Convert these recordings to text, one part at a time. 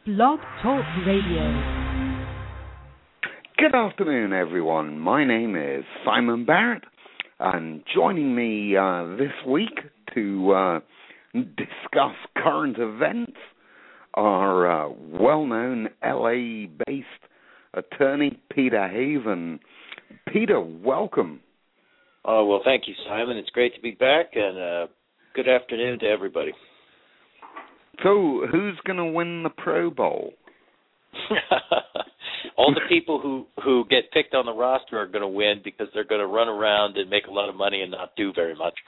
Blog Talk Radio. Good afternoon, everyone. My name is Simon Barrett, and joining me this week to discuss current events are well-known LA-based attorney Peter Haven. Peter, welcome. Well, thank you, Simon. It's great to be back, and good afternoon to everybody. So, who's going to win the Pro Bowl? All the people who get picked on the roster are going to win because they're going to run around and make a lot of money and not do very much.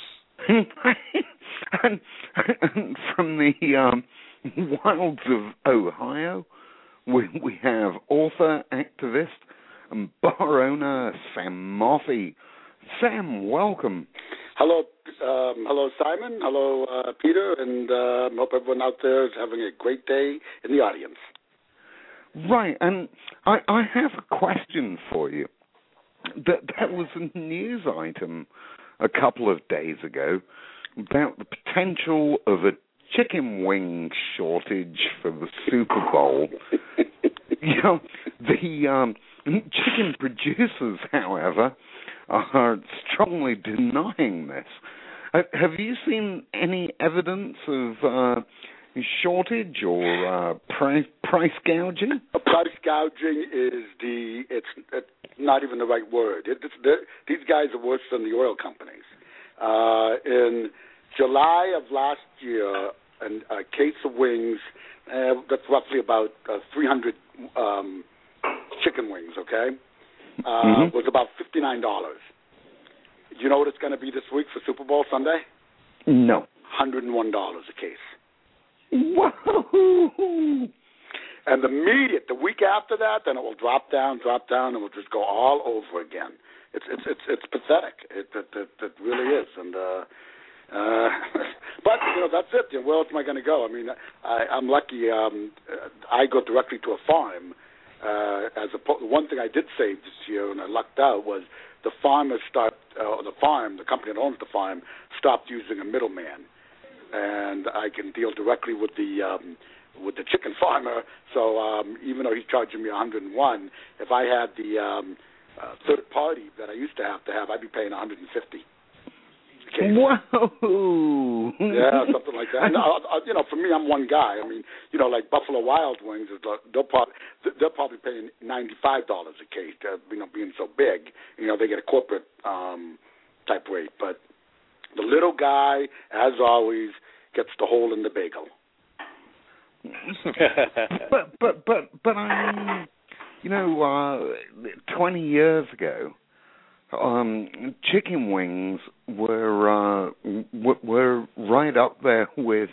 and from the wilds of Ohio, we have author, activist, and bar owner Sam Moffey. Sam, welcome. Hello, Simon. Hello, Peter, and hope everyone out there is having a great day in the audience. Right, and I have a question for you. That was a news item a couple of days ago about the potential of a chicken wing shortage for the Super Bowl. You know, the chicken producers, however, are strongly denying this. Have you seen any evidence of shortage or price gouging? Price gouging is it's not even the right word. These guys are worse than the oil companies. In July of last year, a case of wings, that's roughly about 300 chicken wings, okay, was about $59. Do you know what it's going to be this week for Super Bowl Sunday? No. $101 a case. Whoa! And the week after that, then it will drop down, and we'll just go all over again. It's pathetic. It really is. And but that's it. Where else am I going to go? I mean, I'm lucky. I go directly to a farm. One thing I did save this year, and I lucked out, was the the company that owns the farm stopped using a middleman, and I can deal directly with the chicken farmer. So even though he's charging me $101, if I had the third party that I used to have, I'd be paying $150. Whoa! Yeah, something like that. And, for me, I'm one guy. I mean, like Buffalo Wild Wings, they're probably paying $95 a case. Being so big, they get a corporate type rate. But the little guy, as always, gets the hole in the bagel. but I mean, 20 years ago, chicken wings were right up there with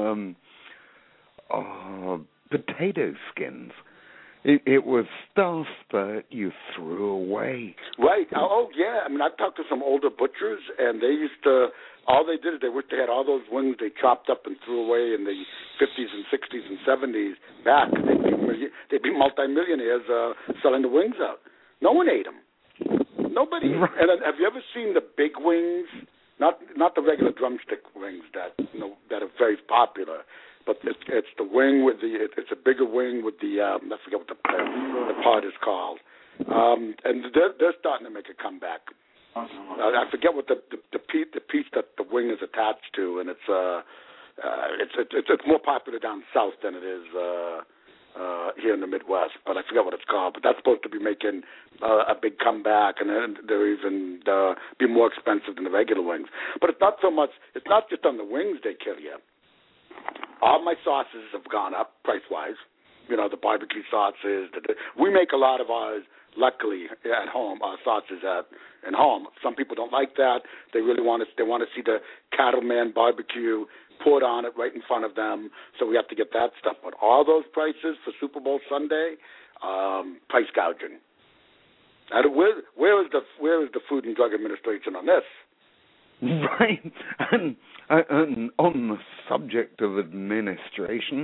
potato skins. It was stuff that you threw away. Right. Oh, yeah. I mean, I've talked to some older butchers, and they used to, all they did is they wished they had all those wings they chopped up and threw away in the 50s and 60s and 70s back. They'd be multimillionaires selling the wings out. No one ate them. Nobody. Right. And have you ever seen the big wings? Not the regular drumstick wings that that are very popular, but it's the wing with it's a bigger wing with the I forget what the part is called, and they're starting to make a comeback. I forget what the piece that the wing is attached to, and it's more popular down south than it is here in the Midwest, but I forget what it's called. But that's supposed to be making a big comeback, and then they're even be more expensive than the regular wings. But it's not so much. It's not just on the wings they kill you. All my sauces have gone up price-wise. The barbecue sauces. We make a lot of ours, luckily, at home. Our sauces at home. Some people don't like that. They really want to. They want to see the Cattleman barbecue poured on it right in front of them. So we have to get that stuff. But all those prices for Super Bowl Sunday, price gouging. And where is the Food and Drug Administration on this? Right. And on the subject of administration,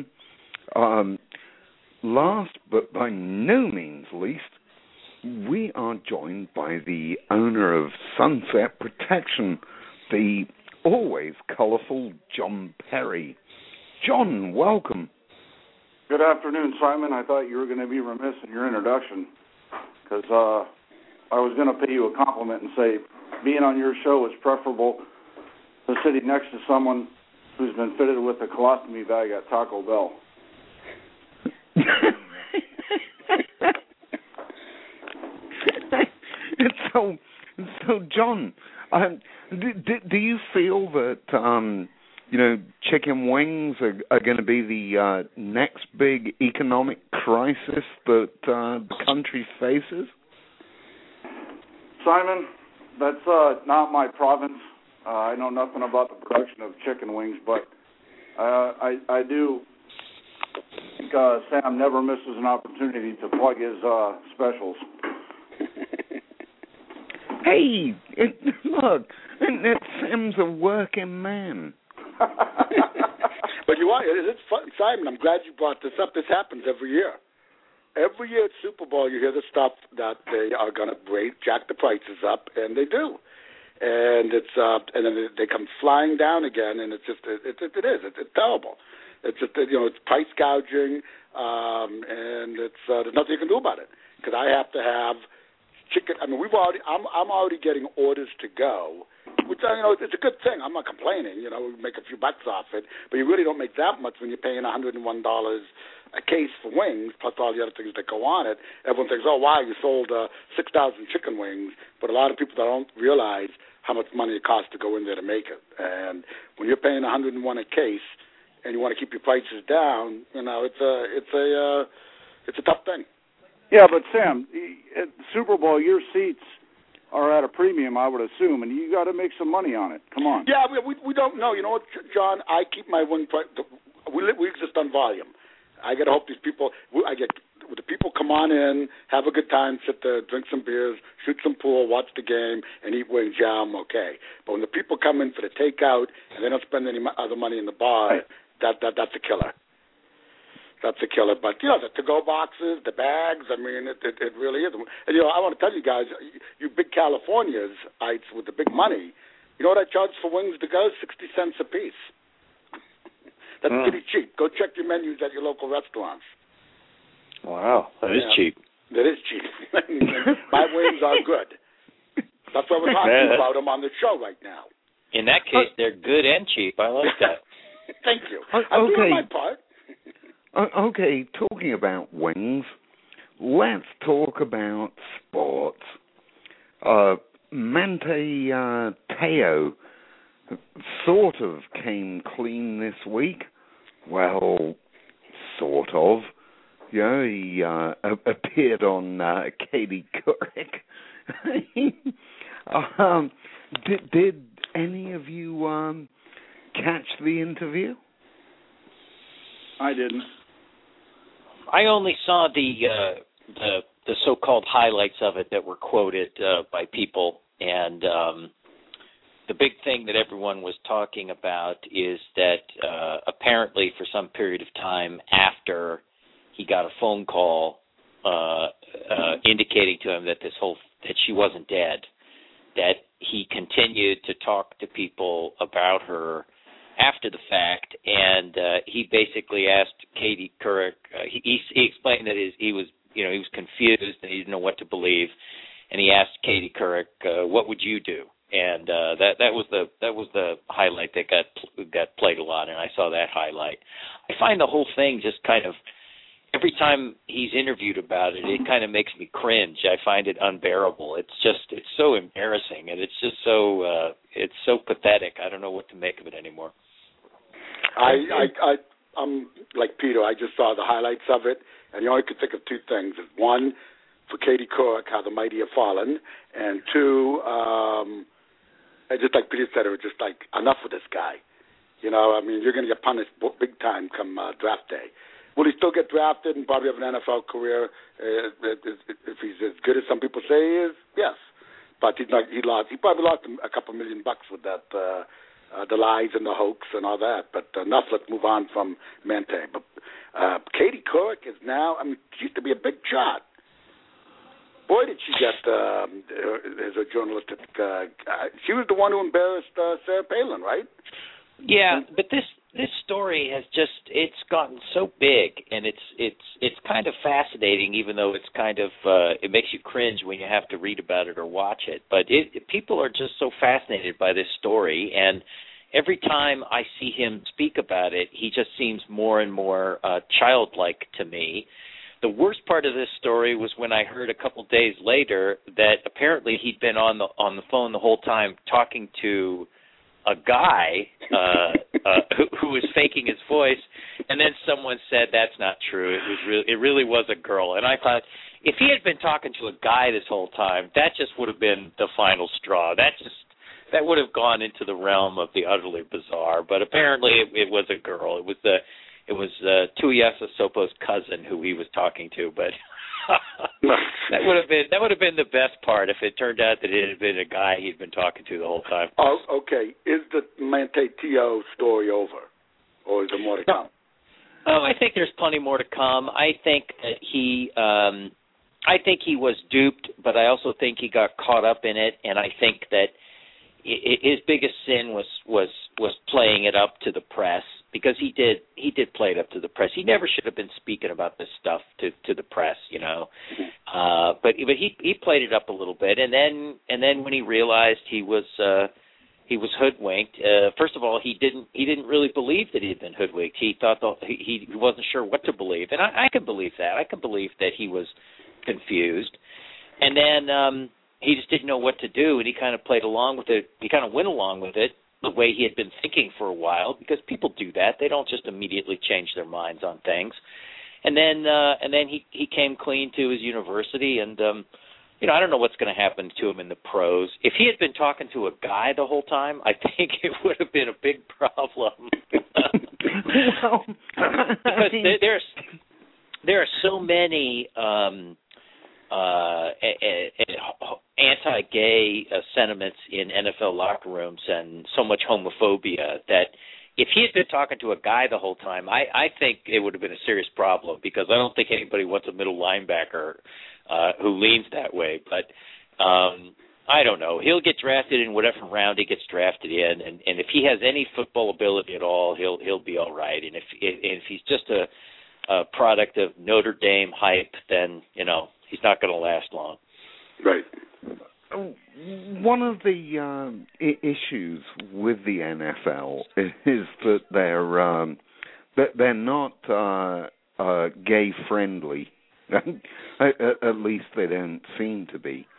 last but by no means least, we are joined by the owner of Sunset Protection, the always colorful John Perry. John, welcome. Good Good afternoon, Simon. I thought you were going to be remiss in your introduction because I was going to pay you a compliment and say being on your show is preferable to sitting next to someone who's been fitted with a colostomy bag at Taco Bell. So John, do you feel that chicken wings are going to be the next big economic crisis that the country faces? Simon, that's not my province. I know nothing about the production of chicken wings, but I do think Sam never misses an opportunity to plug his specials. Hey, look, Sam's a working man. But you are. It's fun, Simon. I'm glad you brought this up. This happens every year. Every year at Super Bowl, you hear the stuff that they are going to jack the prices up, and they do. And it's and then they come flying down again, and it's terrible. It's just it's price gouging, and it's there's nothing you can do about it because I have to have chicken. I mean, I'm already getting orders to go, which it's a good thing. I'm not complaining. We make a few bucks off it, but you really don't make that much when you're paying $101 a case for wings, plus all the other things that go on it. Everyone thinks, oh wow, you sold 6,000 chicken wings, but a lot of people don't realize how much money it costs to go in there to make it. And when you're paying $101 a case and you want to keep your prices down, it's a tough thing. Yeah, but Sam, at the Super Bowl, your seats are at a premium, I would assume, and you got to make some money on it. Come on. Yeah, we don't know. You know what, John? I keep my wing price. We exist on volume. I got to hope these people. The people come on in, have a good time, sit there, drink some beers, shoot some pool, watch the game, and eat wings. Yeah, I'm okay. But when the people come in for the takeout and they don't spend any other money in the bar, that's a killer. That's a killer. But, the to-go boxes, the bags, I mean, it really is. And, I want to tell you guys, you big Californians-ites with the big money, you know what I charge for wings to go? 60 cents a piece. That's pretty cheap. Go check your menus at your local restaurants. Wow, that is cheap. That is cheap. My wings are good. That's why we're talking about them on the show right now. In that case, they're good and cheap. I like that. Thank you. I'm doing my part. Okay, talking about wings, let's talk about sports. Manti Te'o sort of came clean this week. Well, sort of. He appeared on Katie Couric. Did any of you catch the interview? I didn't. I only saw the so-called highlights of it that were quoted by people, and the big thing that everyone was talking about is that apparently for some period of time after he got a phone call indicating to him that that she wasn't dead, that he continued to talk to people about her after the fact, and he basically asked Katie Couric. He explained that he was confused and he didn't know what to believe, and he asked Katie Couric, "What would you do?" And that was the highlight that got played a lot, and I saw that highlight. I find the whole thing just kind of, every time he's interviewed about it, it kind of makes me cringe. I find it unbearable. It's so embarrassing, and it's just so pathetic. I don't know what to make of it anymore. I'm like Peter. I just saw the highlights of it, and you only could think of two things. One, for Katie Couric, how the mighty have fallen, and two, just like Peter said, it was just like, enough with this guy. You're going to get punished big time come draft day. Will he still get drafted and probably have an NFL career if he's as good as some people say he is? Yes, but he probably lost a couple $1 million with that. The lies and the hoax and all that, but enough. Let's move on from Manti. But Katie Couric is now, she used to be a big shot. Boy, did she get as a journalistic. She was the one who embarrassed Sarah Palin, right? Yeah, but this story has it's gotten so big, and it's kind of fascinating, even though it's kind of it makes you cringe when you have to read about it or watch it. But people are just so fascinated by this story, and every time I see him speak about it, he just seems more and more childlike to me. The worst part of this story was when I heard a couple days later that apparently he'd been on the phone the whole time talking to a guy who was faking his voice, and then someone said that's not true. It really was a girl. And I thought, if he had been talking to a guy this whole time, that just would have been the final straw. That would have gone into the realm of the utterly bizarre. But apparently, it was a girl. It was Tuiasa Sopo's cousin who he was talking to, but. that would have been the best part if it turned out that it had been a guy he'd been talking to the whole time. Oh, okay. Is the Manti Te'o story over, or is there more to come? Oh, I think there's plenty more to come. I think that he was duped, but I also think he got caught up in it, and I think that his biggest sin was playing it up to the press, because he did play it up to the press. He never should have been speaking about this stuff to the press, you know. But he played it up a little bit, and then when he realized he was hoodwinked, first of all, he didn't really believe that he had been hoodwinked. He thought he wasn't sure what to believe, and I can believe that. I can believe that he was confused, and then he just didn't know what to do, and he kind of played along with it. He kind of went along with it the way he had been thinking for a while, because people do that. They don't just immediately change their minds on things. And then he came clean to his university, and I don't know what's going to happen to him in the pros. If he had been talking to a guy the whole time, I think it would have been a big problem. Well, because there are so many anti-gay sentiments in NFL locker rooms, and so much homophobia, that if he had been talking to a guy the whole time, I think it would have been a serious problem, because I don't think anybody wants a middle linebacker who leans that way. But I don't know. He'll get drafted in whatever round he gets drafted in, and if he has any football ability at all, he'll be all right. And if he's just a product of Notre Dame hype, then he's not going to last long. Right. One of the issues with the NFL is that they're not gay friendly. At least they don't seem to be.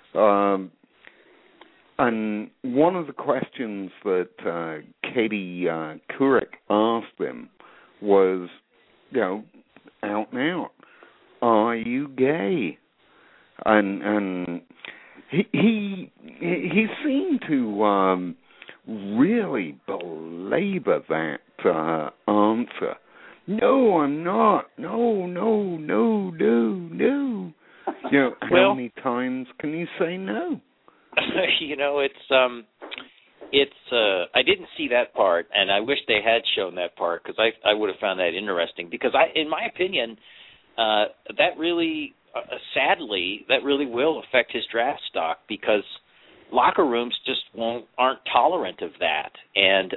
And one of the questions that Katie Couric asked him was, out and out, are you gay? And he seemed to really belabor that answer. No, I'm not. No. How many times can you say no? It's I didn't see that part, and I wish they had shown that part, because I would have found that interesting, because in my opinion, that really, sadly, that really will affect his draft stock, because locker rooms just aren't tolerant of that, and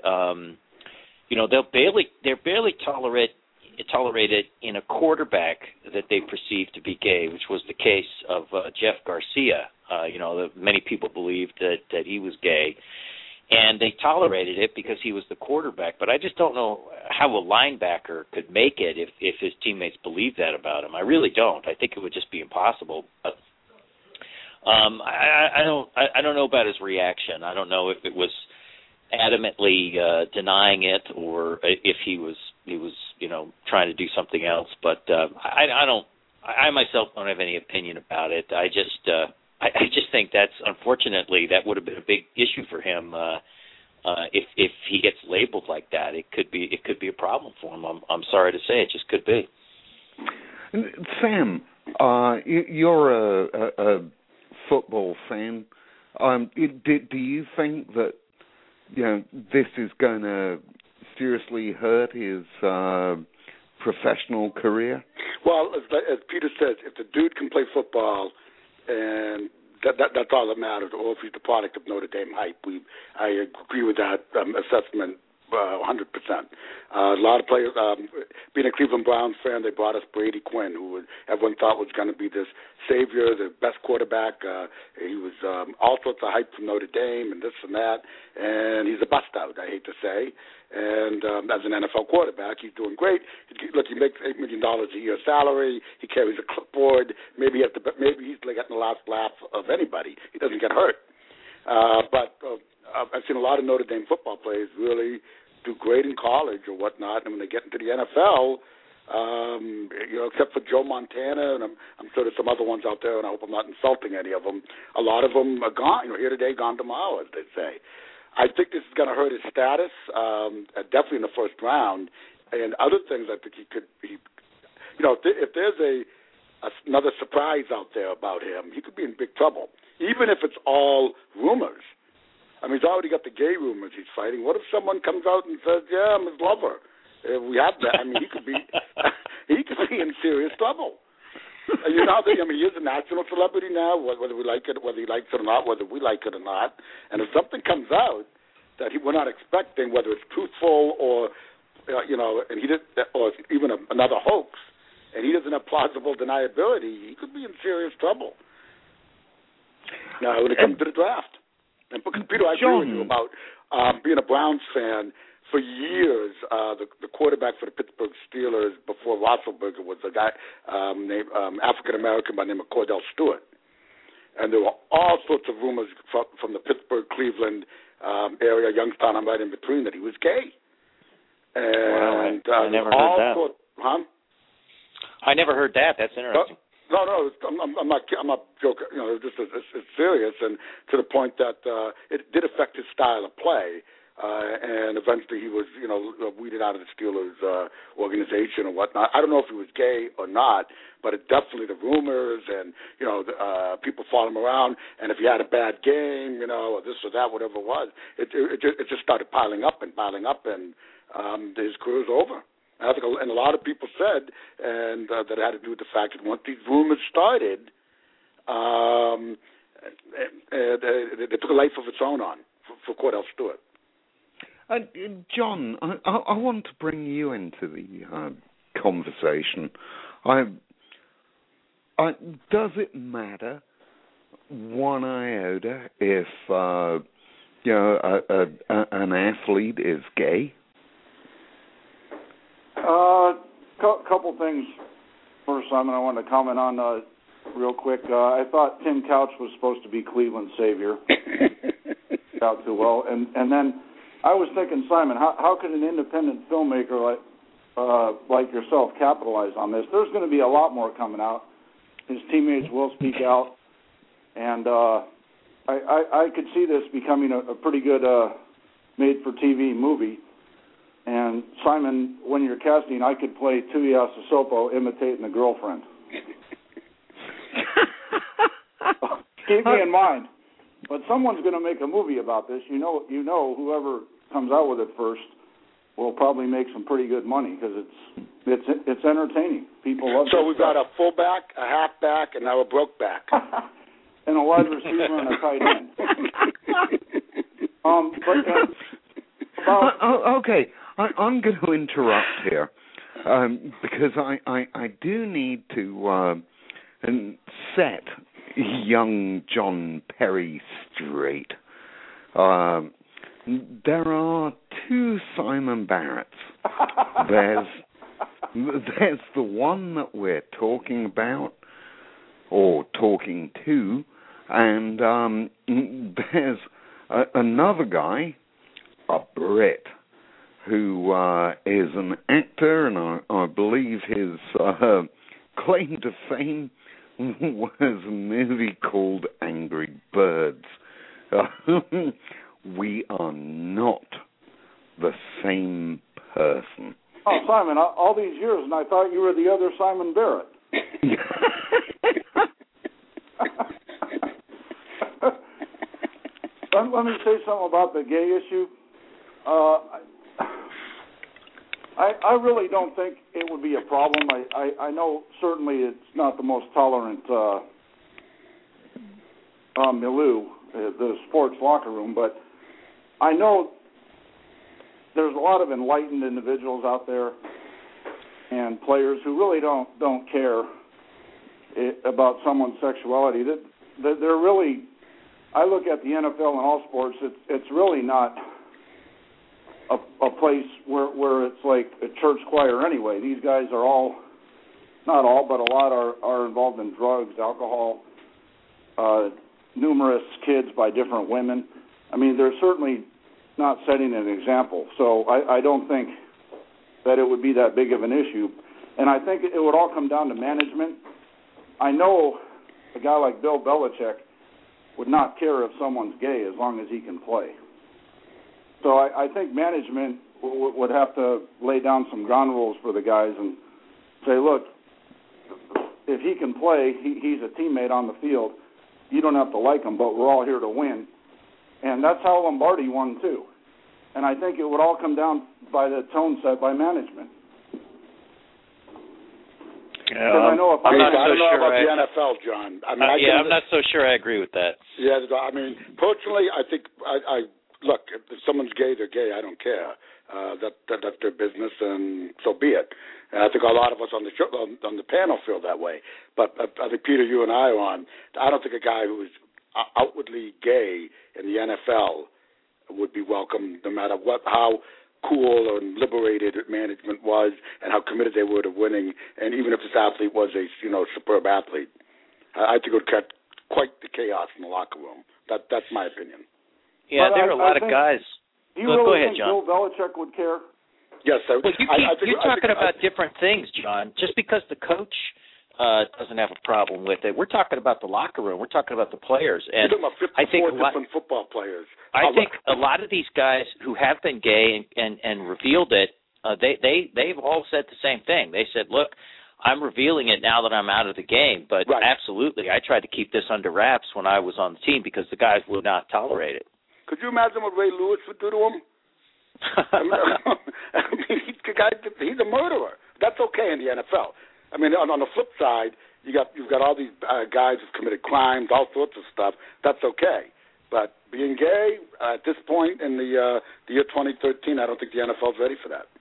they're barely tolerated in a quarterback that they perceive to be gay, which was the case of Jeff Garcia. Many people believed that he was gay, and they tolerated it because he was the quarterback. But I just don't know how a linebacker could make it if his teammates believed that about him. I really don't. I think it would just be impossible. But, I don't know about his reaction. I don't know if it was adamantly denying it, or if he was trying to do something else. But I myself don't have any opinion about it. I just think unfortunately that would have been a big issue for him if he gets labeled like that. It could be a problem for him. I'm sorry to say, it just could be. Sam, you're a football fan. Do you think that this is going to seriously hurt his professional career? Well, as Peter says, if the dude can play football, and that's all that matters, or if he's the product of Notre Dame hype, I agree with that assessment 100%. A lot of players, being a Cleveland Browns fan, they brought us Brady Quinn, who everyone thought was going to be this savior, the best quarterback. He was all sorts of hype from Notre Dame and this and that, and he's a bust out, I hate to say. And as an NFL quarterback, he's doing great. Look, he makes $8 million a year salary. He carries a clipboard. Maybe he's like getting the last laugh of anybody. He doesn't get hurt. But I've seen a lot of Notre Dame football players really do great in college or whatnot, and when they get into the NFL, except for Joe Montana, and I'm sure there's some other ones out there, and I hope I'm not insulting any of them. A lot of them are gone. Here today, gone tomorrow, as they say. I think this is going to hurt his status, definitely in the first round, and other things. I think he could be. If there's another surprise out there about him, he could be in big trouble, even if it's all rumors. I mean, he's already got the gay rumors he's fighting. What if someone comes out and says, "Yeah, I'm his lover"? We have that. I mean, he could be in serious trouble. He is a national celebrity now, whether we like it, whether he likes it or not, whether we like it or not. And if something comes out that we're not expecting, whether it's truthful or, and he did, or even another hoax, and he doesn't have plausible deniability, he could be in serious trouble. Now, when it comes to the draft. And Peter, I agree with you about being a Browns fan. For years, the quarterback for the Pittsburgh Steelers before Roethlisberger was a guy named African-American by the name of Cordell Stewart. And there were all sorts of rumors from the Pittsburgh, Cleveland area, Youngstown, I'm right in between, that he was gay. And I never heard that. I never heard that. That's interesting. No, I'm not joking. It's serious, and to the point that it did affect his style of play. And eventually he was, weeded out of the Steelers organization or whatnot. I don't know if he was gay or not, but it definitely the rumors and, people follow him around. And if he had a bad game, or this or that, whatever it was, it just started piling up, and his career's over. I think, and a lot of people said, and that it had to do with the fact that once these rumors started, they took a life of its own on for Cordell Stewart. John, I want to bring you into the conversation. Does it matter one iota if an athlete is gay? Couple things. First, Simon, I wanted to comment on real quick. I thought Tim Couch was supposed to be Cleveland's savior. Out too well, and then I was thinking, Simon, how could an independent filmmaker like yourself capitalize on this? There's going to be a lot more coming out. His teammates will speak out, and I could see this becoming a pretty good made-for-TV movie. And, Simon, when you're casting, I could play Tuya Sissoko imitating the girlfriend. Keep me in mind. But someone's going to make a movie about this. You know, whoever comes out with it first will probably make some pretty good money because it's entertaining. People love it. So we've got a fullback, a halfback, and now a broke back. And a wide receiver and a tight end. Okay, I'm going to interrupt here because I do need to set young John Perry straight. There are two Simon Barretts. There's the one that we're talking about or talking to, and there's another guy, a Brit, who is an actor, and I believe his claim to fame was a movie called Angry Birds. We are not the same person. Oh, Simon, all these years, and I thought you were the other Simon Barrett. Let me say something about the gay issue. I really don't think it would be a problem. I know certainly it's not the most tolerant milieu, the sports locker room, but I know there's a lot of enlightened individuals out there and players who really don't care about someone's sexuality. They're really, I look at the NFL and all sports, it's really not a place where it's like a church choir anyway. These guys are all, not all, but a lot are involved in drugs, alcohol, numerous kids by different women. I mean, they're certainly not setting an example. So I don't think that it would be that big of an issue. And I think it would all come down to management. I know a guy like Bill Belichick would not care if someone's gay as long as he can play. So I think management would have to lay down some ground rules for the guys and say, look, if he can play, he's a teammate on the field. You don't have to like him, but we're all here to win. And that's how Lombardi won, too. And I think it would all come down by the tone set by management. I'm not so sure about the NFL, John. I mean, I'm not so sure I agree with that. Yeah, I mean, personally, I think I look, if someone's gay, they're gay. I don't care. That's their business, and so be it. And I think a lot of us on the panel feel that way. But I think, Peter, you and I are on. I don't think a guy who is outwardly gay in the NFL would be welcome, no matter how cool or liberated management was and how committed they were to winning. And even if this athlete was a superb athlete, I think it would cut quite the chaos in the locker room. That's my opinion. Yeah, there are a lot of guys. Do you really go ahead, think John. Bill Belichick would care? Yes, you're talking about different things, John. Just because the coach doesn't have a problem with it, we're talking about the locker room. We're talking about the players. And you're talking about 54 different football players. I think a lot of these guys who have been gay and revealed it, they've all said the same thing. They said, look, I'm revealing it now that I'm out of the game, but absolutely, I tried to keep this under wraps when I was on the team because the guys would not tolerate it. Could you imagine what Ray Lewis would do to him? I mean, he's a murderer. That's okay in the NFL. I mean, on the flip side, you've got all these guys who've committed crimes, all sorts of stuff. That's okay. But being gay at this point in the year 2013, I don't think the NFL's ready for that.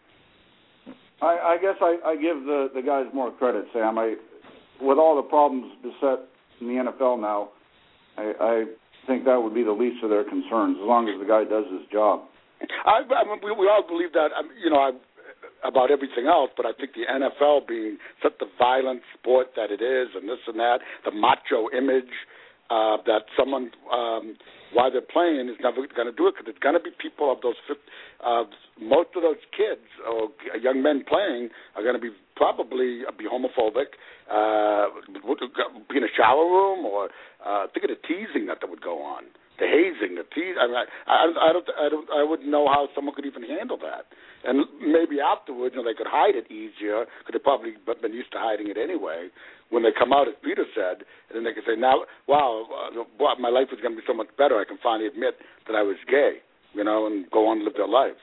I guess I give the guys more credit, Sam. With all the problems beset in the NFL now, I think that would be the least of their concerns, as long as the guy does his job. I mean, we all believe that, about everything else, but I think the NFL being such a violent sport that it is, and this and that, the macho image that someone, while they're playing, is never going to do it, because it's going to be people of those, most of those kids or young men playing are going to be probably be homophobic, be in a shower room, or think of the teasing that would go on. The hazing, the tease. I mean, I wouldn't know how someone could even handle that. And maybe afterwards, they could hide it easier because they've probably been used to hiding it anyway. When they come out, as Peter said, and then they can say, "Now, wow, my life is going to be so much better. I can finally admit that I was gay," and go on and live their lives.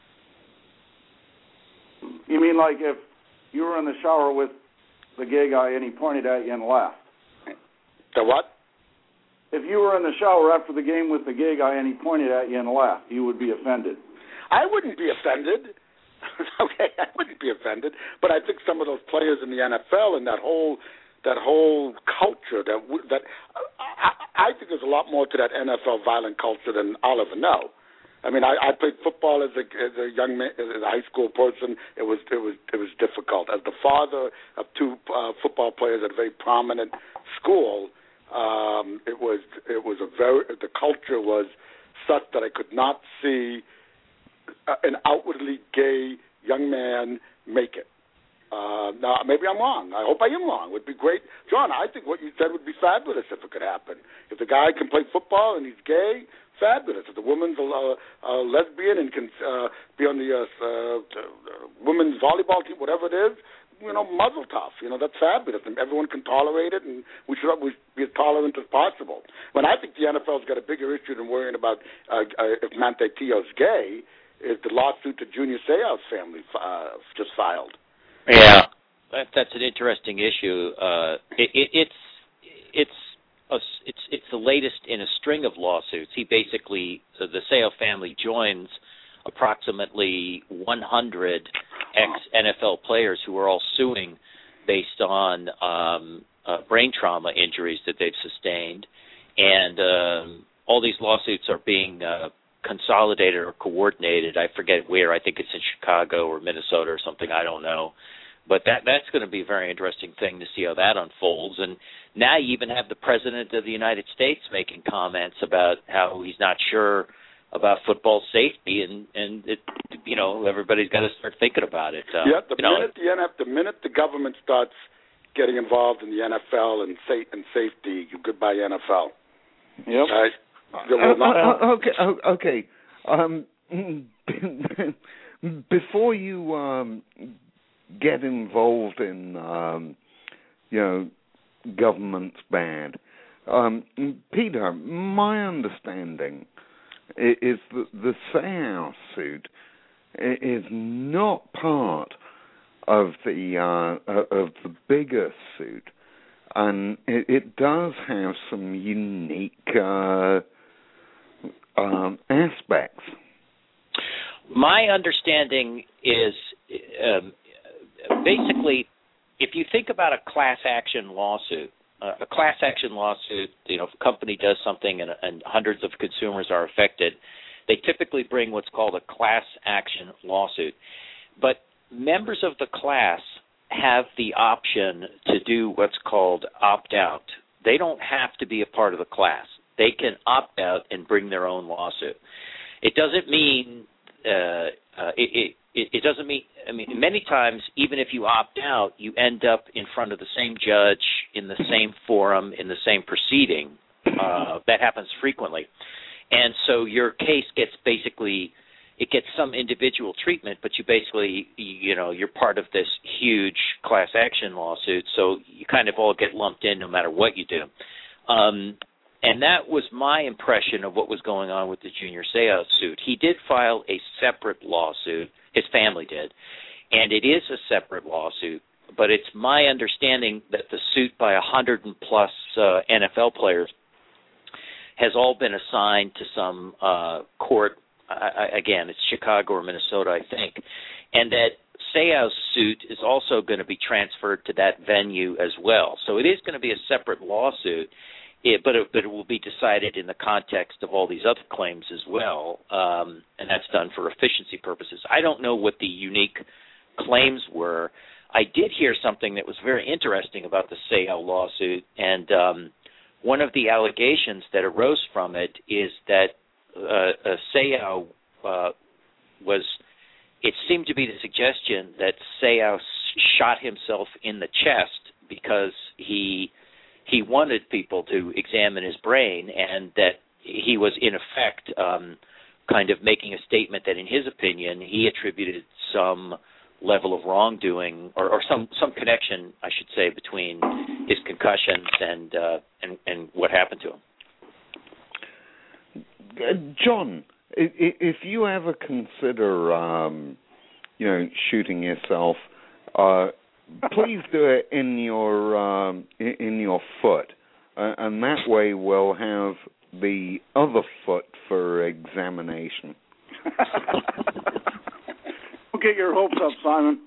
You mean like if you were in the shower with the gay guy and he pointed at you and laughed? The what? If you were in the shower after the game with the gay guy and he pointed at you and laughed, you would be offended. I wouldn't be offended. Okay, I wouldn't be offended. But I think some of those players in the NFL and that whole culture that I think there's a lot more to that NFL violent culture than I'll ever know. I mean, I played football as a young man, as a high school person. It was difficult. As the father of two football players at a very prominent school. The culture was such that I could not see an outwardly gay young man make it. Now, maybe I'm wrong. I hope I am wrong. It would be great. John, I think what you said would be fabulous if it could happen. If the guy can play football and he's gay, fabulous. If the woman's a lesbian and can be on the women's volleyball team, whatever it is, muzzle tough. That's fabulous, and everyone can tolerate it, and we should be as tolerant as possible. When I think the NFL's got a bigger issue than worrying about if Manti Te'o's gay is the lawsuit that Junior Seau's family just filed. Yeah, that's an interesting issue. It's the latest in a string of lawsuits. He basically, the Seau family joins approximately 100 ex-NFL players who are all suing based on brain trauma injuries that they've sustained. And all these lawsuits are being consolidated or coordinated. I forget where. I think it's in Chicago or Minnesota or something. I don't know. But that's going to be a very interesting thing to see how that unfolds. And now you even have the President of the United States making comments about how he's not sure about football safety, and it, everybody's got to start thinking about it. The minute the government starts getting involved in the NFL and safety, goodbye NFL. Yep. Okay. Before you get involved in, government's bad, Peter, my understanding is that the Seau suit is not part of the bigger suit, and it does have some unique aspects. My understanding is basically, if you think about a class action lawsuit, if a company does something and hundreds of consumers are affected, they typically bring what's called a class action lawsuit. But members of the class have the option to do what's called opt-out. They don't have to be a part of the class. They can opt out and bring their own lawsuit. It doesn't mean it doesn't mean, many times, even if you opt out, you end up in front of the same judge, in the same forum, in the same proceeding. That happens frequently. And so your case gets it gets some individual treatment, but you basically, you're part of this huge class action lawsuit, so you kind of all get lumped in no matter what you do. And that was my impression of what was going on with the Junior Seau suit. He did file a separate lawsuit. His family did. And it is a separate lawsuit, but it's my understanding that the suit by 100-plus NFL players has all been assigned to some court. Again, it's Chicago or Minnesota, I think. And that Seau's suit is also going to be transferred to that venue as well. So it is going to be a separate lawsuit, but it will be decided in the context of all these other claims as well, and that's done for efficiency purposes. I don't know what the unique claims were. I did hear something that was very interesting about the Seau lawsuit, and one of the allegations that arose from it is that Seau it seemed to be the suggestion that Seau shot himself in the chest because he wanted people to examine his brain, and that he was, in effect, kind of making a statement that, in his opinion, he attributed some level of wrongdoing or some connection, I should say, between his concussions and what happened to him. John, if you ever consider, shooting yourself, please do it in your foot, and that way we'll have the other foot for examination. Don't get your hopes up, Simon.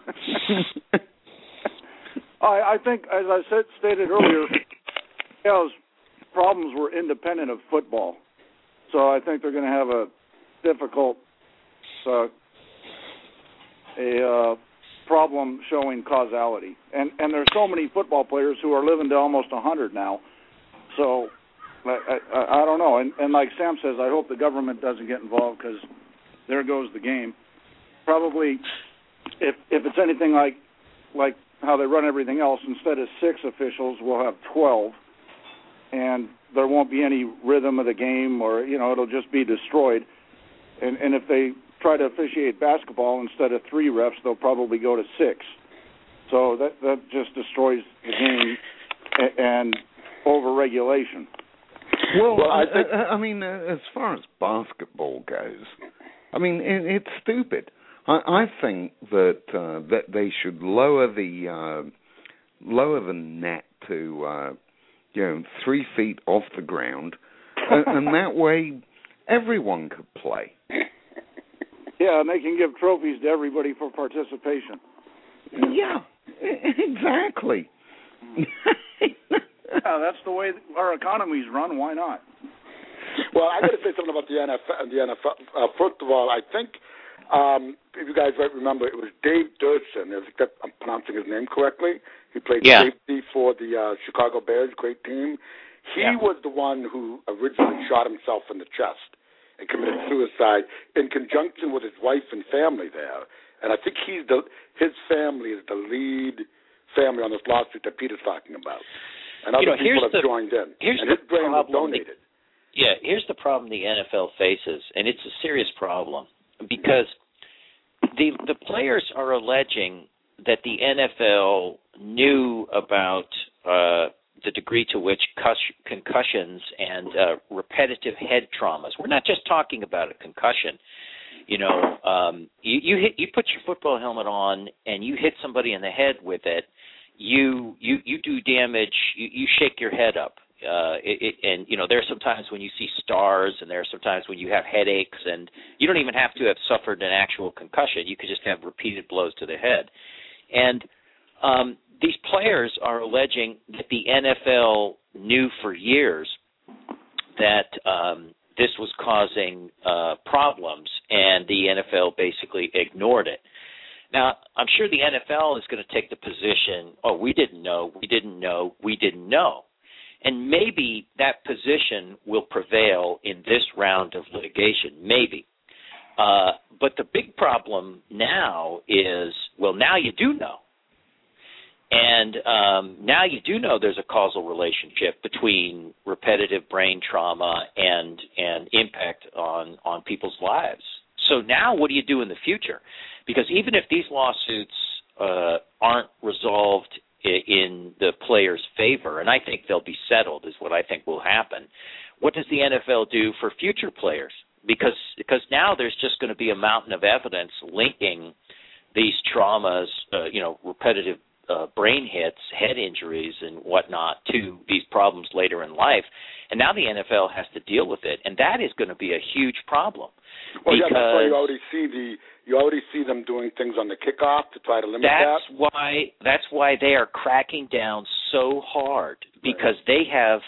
I think, as I stated earlier, Seau's problems were independent of football, so I think they're going to have a difficult problem showing causality. And there's so many football players who are living to almost 100 now. So I don't know. And like Sam says, I hope the government doesn't get involved, because there goes the game. Probably, if it's anything like how they run everything else, instead of 6 officials, we'll have 12. And there won't be any rhythm of the game, or, it'll just be destroyed. And if they try to officiate basketball, instead of 3 refs, they'll probably go to 6. So that just destroys the game and over-regulation. Well, I think, as far as basketball goes, it's stupid. I think that they should lower the net to 3 feet off the ground, and that way everyone could play. Yeah, and they can give trophies to everybody for participation. Yeah, exactly. Yeah, that's the way our economy's run. Why not? Well, I got to say something about the NFL. First of all, I think if you guys might remember, it was Dave Durson. I think I'm pronouncing his name correctly. He played safety for the Chicago Bears, great team. He was the one who originally shot himself in the chest and committed suicide in conjunction with his wife and family there. And I think his family is the lead family on this lawsuit that Peter's talking about. And other people have joined in. And his brain was donated. Here's the problem the NFL faces, and it's a serious problem, because the players are alleging that the NFL knew about the degree to which concussions and repetitive head traumas. We're not just talking about a concussion. You put your football helmet on and you hit somebody in the head with it. You do damage. You shake your head up. And there are some times when you see stars, and there are some times when you have headaches, and you don't even have to have suffered an actual concussion. You could just have repeated blows to the head. And these players are alleging that the NFL knew for years that this was causing problems, and the NFL basically ignored it. Now, I'm sure the NFL is going to take the position, we didn't know. And maybe that position will prevail in this round of litigation, maybe. But the big problem now is, now you do know. And now you do know there's a causal relationship between repetitive brain trauma and impact on people's lives. So now what do you do in the future? Because even if these lawsuits aren't resolved in the players' favor, and I think they'll be settled is what I think will happen, what does the NFL do for future players? Because now there's just going to be a mountain of evidence linking these traumas, repetitive brain hits, head injuries, and whatnot to these problems later in life. And now the NFL has to deal with it, and that is going to be a huge problem. Well, that's why you already see them doing things on the kickoff to try to limit that. That's why they are cracking down so hard, because they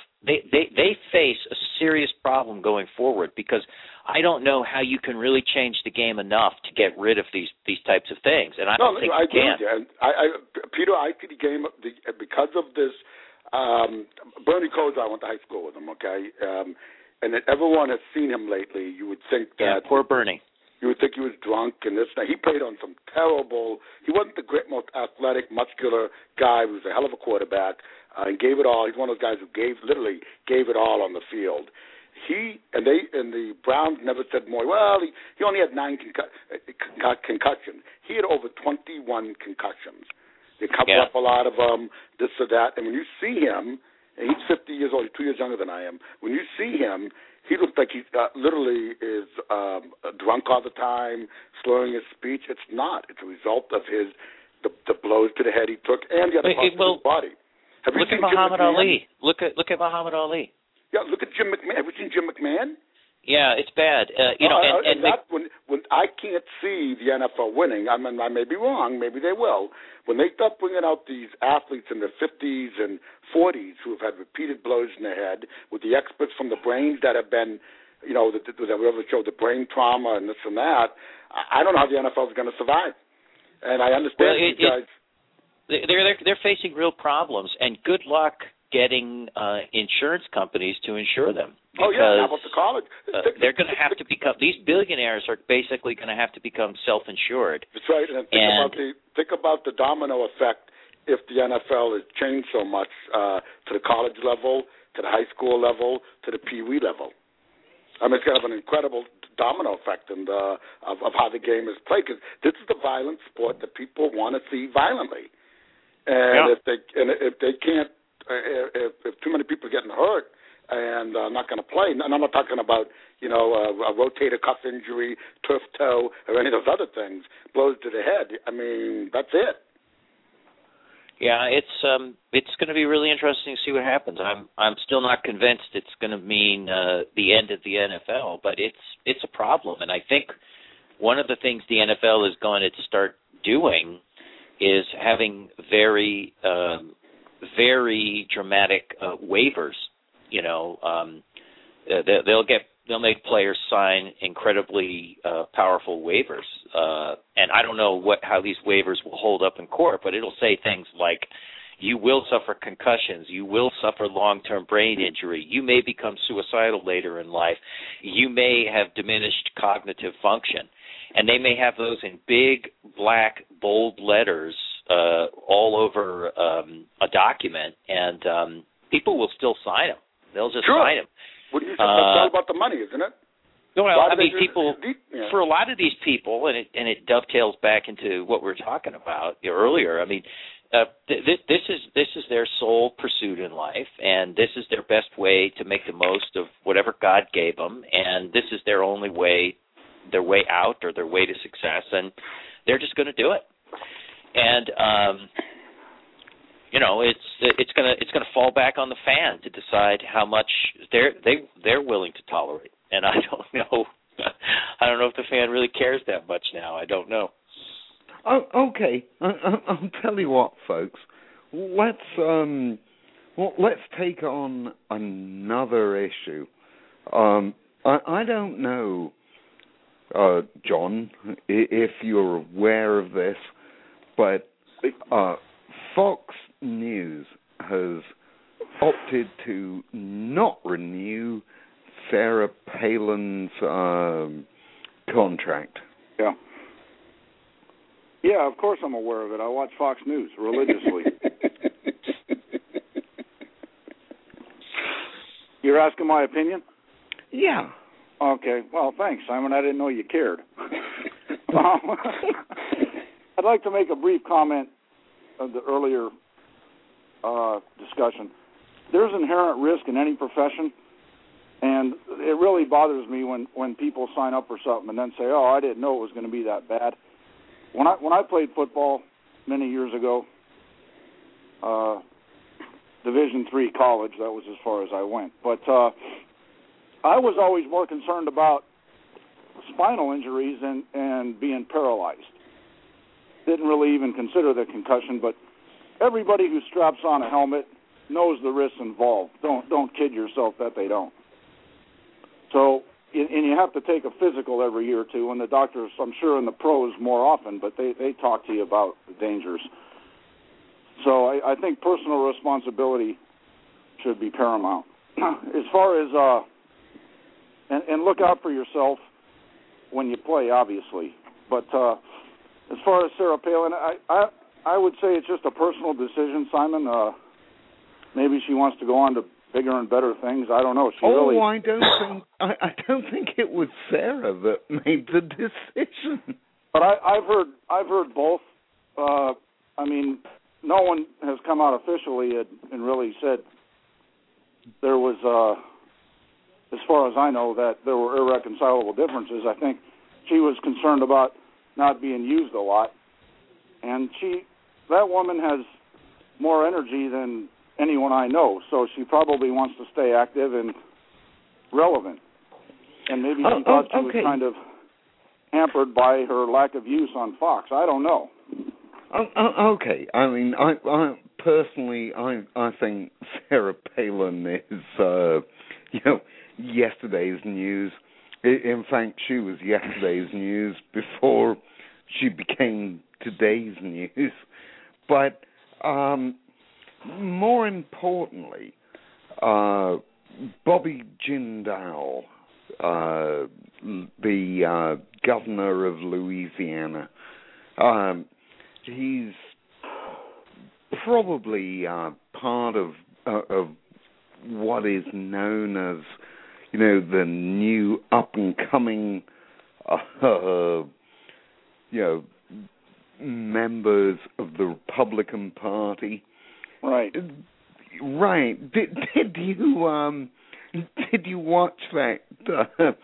face a serious problem going forward, because I don't know how you can really change the game enough to get rid of these types of things, and I don't think you can. Peter, I see the game because of this. Bernie Kosar, I went to high school with him, okay? And that everyone has seen him lately. You would think that... Yeah, poor Bernie. You would think he was drunk and this. Now, he played on some terrible... He wasn't the great, most athletic, muscular guy. He was a hell of a quarterback and gave it all. He's one of those guys who literally gave it all on the field. The Browns never said more. Well, he only had 9 concussions. He had over 21 concussions. They cover up a lot of them, this or that. And when you see him, and he's 50 years old, he's 2 years younger than I am. When you see him, he looks like he literally is drunk all the time, slurring his speech. It's not. It's a result of the blows to the head he took and the other parts of his body. Look at Muhammad Ali. Look at Muhammad Ali. Yeah, look at Jim McMahon. Have you seen Jim McMahon? Yeah, it's bad. When I can't see the NFL winning, I may be wrong, maybe they will. When they start bringing out these athletes in their 50s and 40s who have had repeated blows in the head, with the experts from the brains that have been, that ever showed the brain trauma and this and that, I don't know how the NFL is going to survive. And I understand you guys. They're facing real problems, and good luck getting insurance companies to insure them. How about the college? They're going to have to become, these billionaires are basically going to have to become self-insured. That's right. And think about the domino effect if the NFL is changed so much to the college level, to the high school level, to the Pee Wee level. I mean, it's going to have an incredible domino effect of how the game is played, because this is the violent sport that people want to see violently. And if they can't, if too many people are getting hurt and not going to play, and I'm not talking about a rotator cuff injury, turf toe, or any of those other things, blows to the head. I mean, that's it. Yeah, it's going to be really interesting to see what happens. I'm still not convinced it's going to mean the end of the NFL, but it's a problem, and I think one of the things the NFL is going to start doing is having very dramatic waivers. You know, they'll make players sign incredibly powerful waivers, and I don't know how these waivers will hold up in court, but it'll say things like, you will suffer concussions, you will suffer long-term brain injury, you may become suicidal later in life, you may have diminished cognitive function. And they may have those in big, black, bold letters all over a document, and people will still sign them. They'll just sign them. What do you think? That's all about the money, isn't it? No, I mean, people, for a lot of these people, and it dovetails back into what we were talking about earlier, I mean, this is their sole pursuit in life, and this is their best way to make the most of whatever God gave them, and this is their only way, their way out or their way to success, and they're just going to do it. And you know, it's gonna fall back on the fan to decide how much they're willing to tolerate. And I don't know if the fan really cares that much now. I don't know. Oh, okay. I'll tell you what, folks. Let's take on another issue. I don't know, John, if you're aware of this, but Fox News has opted to not renew Sarah Palin's contract. Yeah. Yeah, of course I'm aware of it. I watch Fox News religiously. You're asking my opinion? Yeah. Okay. Well, thanks, Simon. I didn't know you cared. I'd like to make a brief comment of the earlier discussion. There's inherent risk in any profession, and it really bothers me when people sign up for something and then say, "Oh, I didn't know it was going to be that bad." When I played football many years ago, Division III college, that was as far as I went. But I was always more concerned about spinal injuries and being paralyzed. Didn't really even consider the concussion, but everybody who straps on a helmet knows the risks involved. Don't kid yourself that they don't. So, and you have to take a physical every year or two, and the doctors, I'm sure in the pros more often, but they talk to you about the dangers. So I think personal responsibility should be paramount. As far as, and look out for yourself when you play, obviously. But as far as Sarah Palin, I would say it's just a personal decision, Simon. Maybe she wants to go on to bigger and better things. I don't know. I don't think it was Sarah that made the decision. But I've heard both. I mean, no one has come out officially and really said there was, as far as I know, that there were irreconcilable differences. I think she was concerned about not being used a lot, and that woman has more energy than anyone I know, so she probably wants to stay active and relevant. And maybe she thought she was kind of hampered by her lack of use on Fox. I don't know. Okay. I mean, I personally think Sarah Palin is, yesterday's news. In fact, she was yesterday's news before she became today's news. But more importantly, Bobby Jindal, the governor of Louisiana, he's probably part of what is known as, the new up-and-coming, members of the Republican Party. Right. Right. Did you watch that?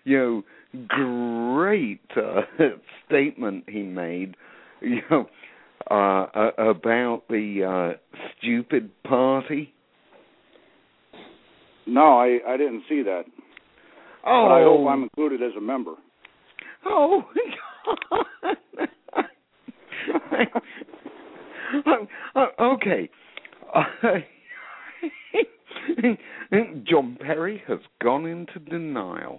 Great statement he made. About the stupid party. No, I didn't see that. Oh, but I hope I'm included as a member. Oh, okay. John Perry has gone into denial.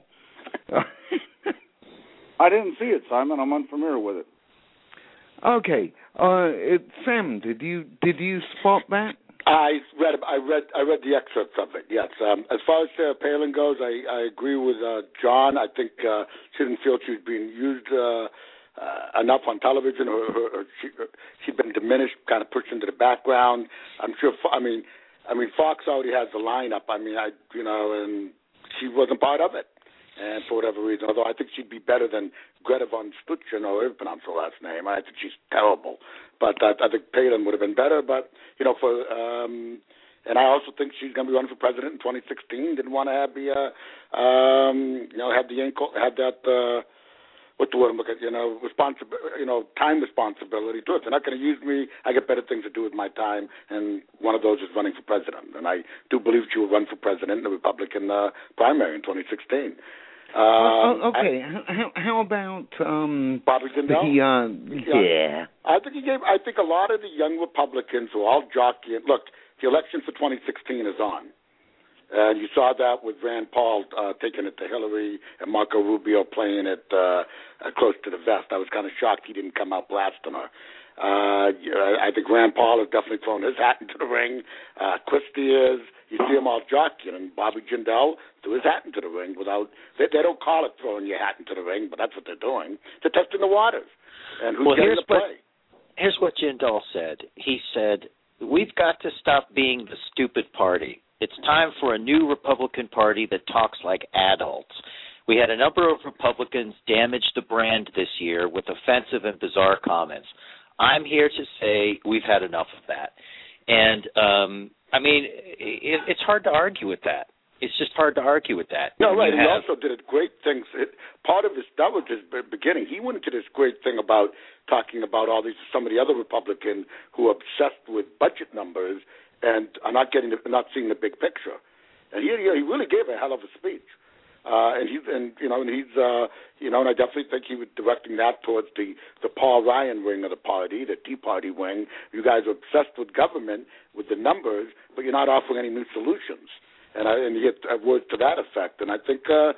I didn't see it, Simon. I'm unfamiliar with it. Okay, Sam, did you spot that? I read the excerpts of it. Yes. As far as Sarah Palin goes, I agree with John. I think she didn't feel she was being used enough on television, or she'd been diminished, kind of pushed into the background. I'm sure. I mean, Fox already has the lineup. And she wasn't part of it. And for whatever reason, although I think she'd be better than Greta von Stutchen, or however you pronounce her last name. I think she's terrible. But I think Palin would have been better. But, and I also think she's going to be running for president in 2016. Didn't want to have time responsibility to it. They're not going to use me. I get better things to do with my time, and one of those is running for president. And I do believe she will run for president in the Republican primary in 2016. Okay. How about Bobby Jindal? Yeah. I think a lot of the young Republicans who are all jockeying. Look, the election for 2016 is on. And you saw that with Rand Paul taking it to Hillary and Marco Rubio playing it close to the vest. I was kind of shocked he didn't come out blasting her. I think Rand Paul has definitely thrown his hat into the ring. Christie is. You see them all jockeying. And Bobby Jindal threw his hat into the ring without. They don't call it throwing your hat into the ring, but that's what they're doing. They're testing the waters. And who's getting the play? Here's what Jindal said. He said, "We've got to stop being the stupid party. It's time for a new Republican Party that talks like adults. We had a number of Republicans damage the brand this year with offensive and bizarre comments. I'm here to say we've had enough of that." And, it's hard to argue with that. It's just hard to argue with that. No, right. He also did great things. Part of this, that was his beginning. He went into this great thing about talking about some of the other Republicans who are obsessed with budget numbers and are not seeing the big picture. And he really gave a hell of a speech. And I definitely think he was directing that towards the Paul Ryan wing of the party, the Tea Party wing. You guys are obsessed with government, with the numbers, but you're not offering any new solutions. And he had words to that effect. And I think,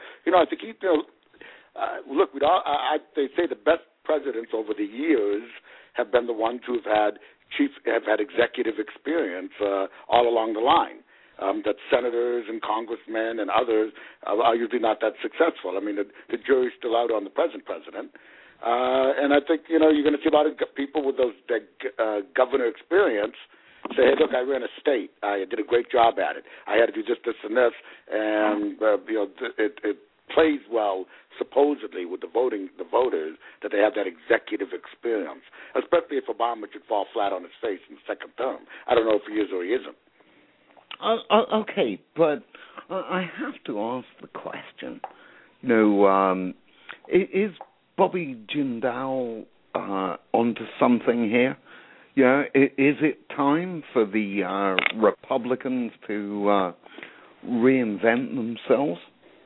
look, they say the best presidents over the years have been the ones who have had executive experience all along the line. That senators and congressmen and others are usually not that successful. I mean, the jury's still out on the present president. And I think, you're going to see a lot of people with those governor experience say, hey, look, I ran a state. I did a great job at it. I had to do this, and it plays well, supposedly, with the voters, that they have that executive experience, especially if Obama should fall flat on his face in the second term. I don't know if he is or he isn't. Okay, but I have to ask the question. Is Bobby Jindal onto something here? Is it time for the Republicans to reinvent themselves?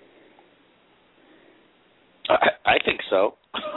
I think so.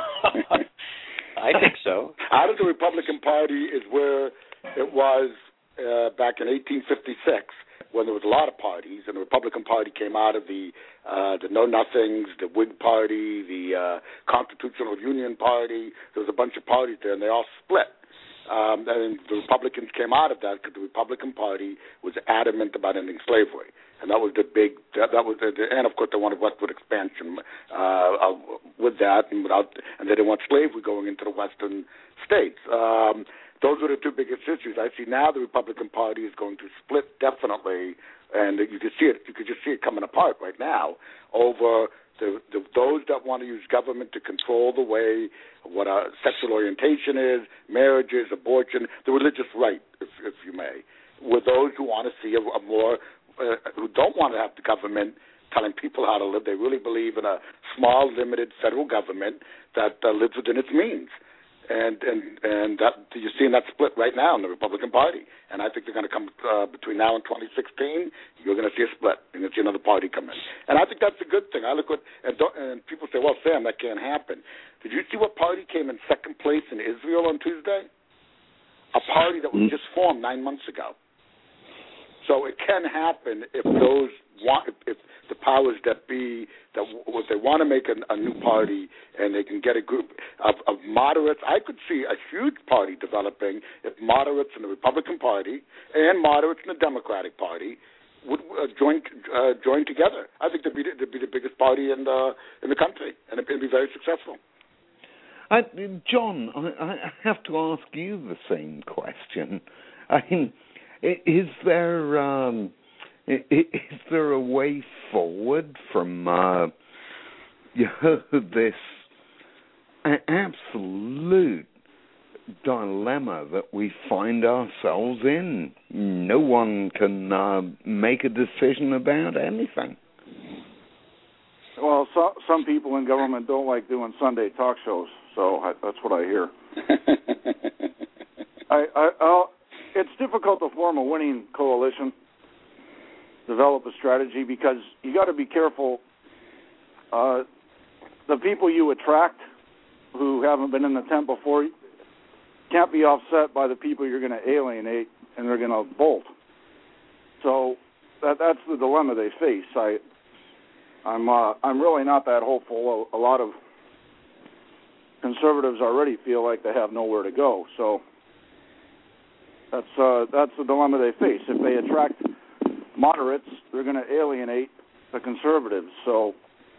I think so. Out of the Republican Party is where it was back in 1856, when there was a lot of parties, and the Republican Party came out of the Know Nothings, the Whig Party, the Constitutional Union Party. There was a bunch of parties there, and they all split. And the Republicans came out of that because the Republican Party was adamant about ending slavery, and that was the big. And of course they wanted westward expansion with that, and they didn't want slavery going into the western states. Those were the two biggest issues. I see now the Republican Party is going to split definitely, and you can see it. You could just see it coming apart right now over those that want to use government to control the way what our sexual orientation is, marriages, abortion, the religious right, if you may, with those who want to see a more who don't want to have the government telling people how to live. They really believe in a small, limited federal government that lives within its means. And that you're seeing that split right now in the Republican Party. And I think they're going to come between now and 2016. You're going to see a split. You're going to see another party come in. And I think that's a good thing. I look at and people say, well, Sam, that can't happen. Did you see what party came in second place in Israel on Tuesday? A party that was just formed 9 months ago. So it can happen if the powers that be, that if they want to make a new party and they can get a group of moderates. I could see a huge party developing if moderates in the Republican Party and moderates in the Democratic Party would join together. I think they'd be the biggest party in the country, and it'd be very successful. John, I have to ask you the same question. I mean, is there a way forward from this absolute dilemma that we find ourselves in? No one can make a decision about anything. Well, some people in government don't like doing Sunday talk shows, so that's what I hear. It's difficult to form a winning coalition, develop a strategy, because you got to be careful. The people you attract who haven't been in the tent before can't be offset by the people you're going to alienate, and they're going to bolt. So that's the dilemma they face. I'm really not that hopeful. A lot of conservatives already feel like they have nowhere to go. So that's the dilemma they face. If they attract moderates, they're going to alienate the conservatives. So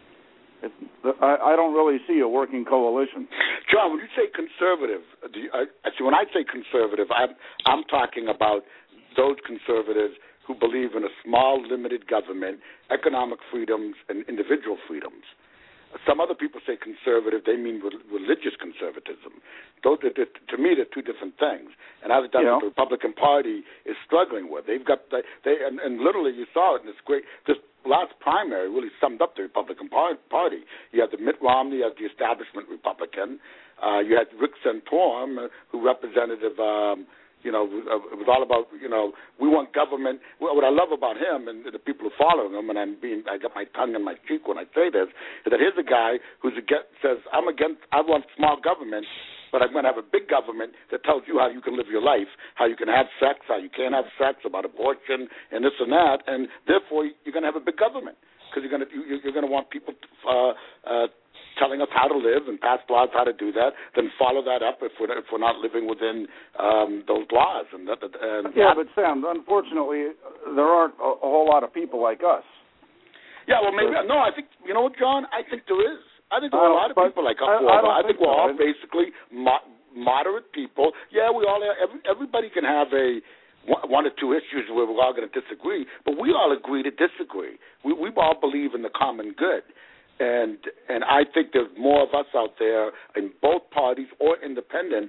I don't really see a working coalition. John, when you say conservative, when I say conservative, I'm talking about those conservatives who believe in a small, limited government, economic freedoms, and individual freedoms. Some other people say conservative, they mean religious conservatism. Those are, to me, they're two different things. And I think that's what the Republican Party is struggling with. They've got and literally you saw it in this last primary really summed up the Republican Party. You had the Mitt Romney, you had the establishment Republican. You had Rick Santorum, who representative. It was all about, we want government. What I love about him and the people who follow him, and I got my tongue in my cheek when I say this, is that here's a guy who says, I want small government, but I'm going to have a big government that tells you how you can live your life, how you can have sex, how you can't have sex, about abortion, and this and that, and therefore you're going to have a big government because you're going to want people telling us how to live and pass laws how to do that, then follow that up if we're not living within those laws. But Sam, unfortunately, there aren't a whole lot of people like us. Yeah, well, maybe no. I think you know what, John. I think there is. I think there are a lot of people like us. I think we're all basically moderate people. Yeah, we all. Everybody can have one or two issues where we're all going to disagree, but we all agree to disagree. We all believe in the common good. And I think there's more of us out there in both parties or independents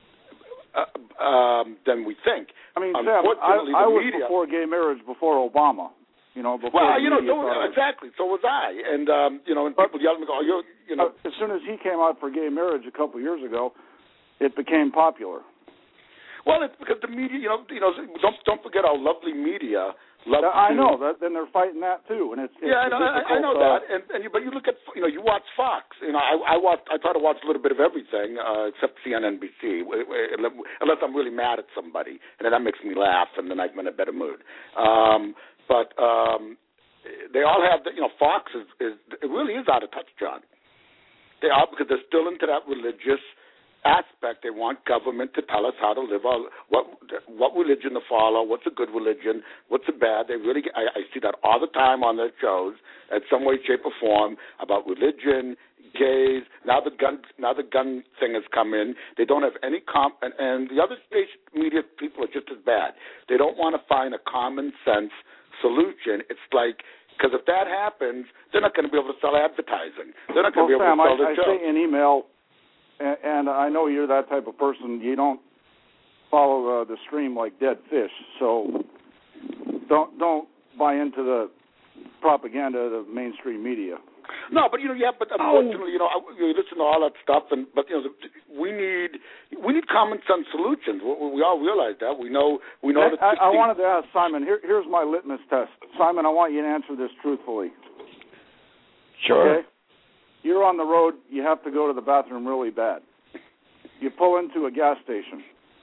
than we think. I mean, Sam, I was before gay marriage before Obama. Exactly. So was I. And and people yell at me, as soon as he came out for gay marriage a couple of years ago, it became popular. Well, it's because the media, don't forget our lovely media. I know that. Then they're fighting that too, and it's I know that. But you look at you watch Fox. I try to watch a little bit of everything except CNN, NBC, unless I'm really mad at somebody, and then that makes me laugh, and then I'm in a better mood. But they all have Fox is it really is out of touch, John. They are, because they're still into that religious aspect. They want government to tell us how to live, what religion to follow, what's a good religion, what's a bad. They really, I see that all the time on their shows, in some way, shape, or form, about religion, gays. Now the gun thing has come in. They don't have any and the other station media people are just as bad. They don't want to find a common sense solution. It's like, because if that happens, they're not going to be able to sell advertising. They're not going to be able to sell their show. I say in email. And I know you're that type of person. You don't follow the stream like dead fish. So don't buy into the propaganda of the mainstream media. No, but but unfortunately, you listen to all that stuff, but we need common sense solutions. We all realize that. We know that. I wanted to ask Simon. Here's my litmus test. Simon, I want you to answer this truthfully. Sure. Okay? You're on the road. You have to go to the bathroom really bad. You pull into a gas station,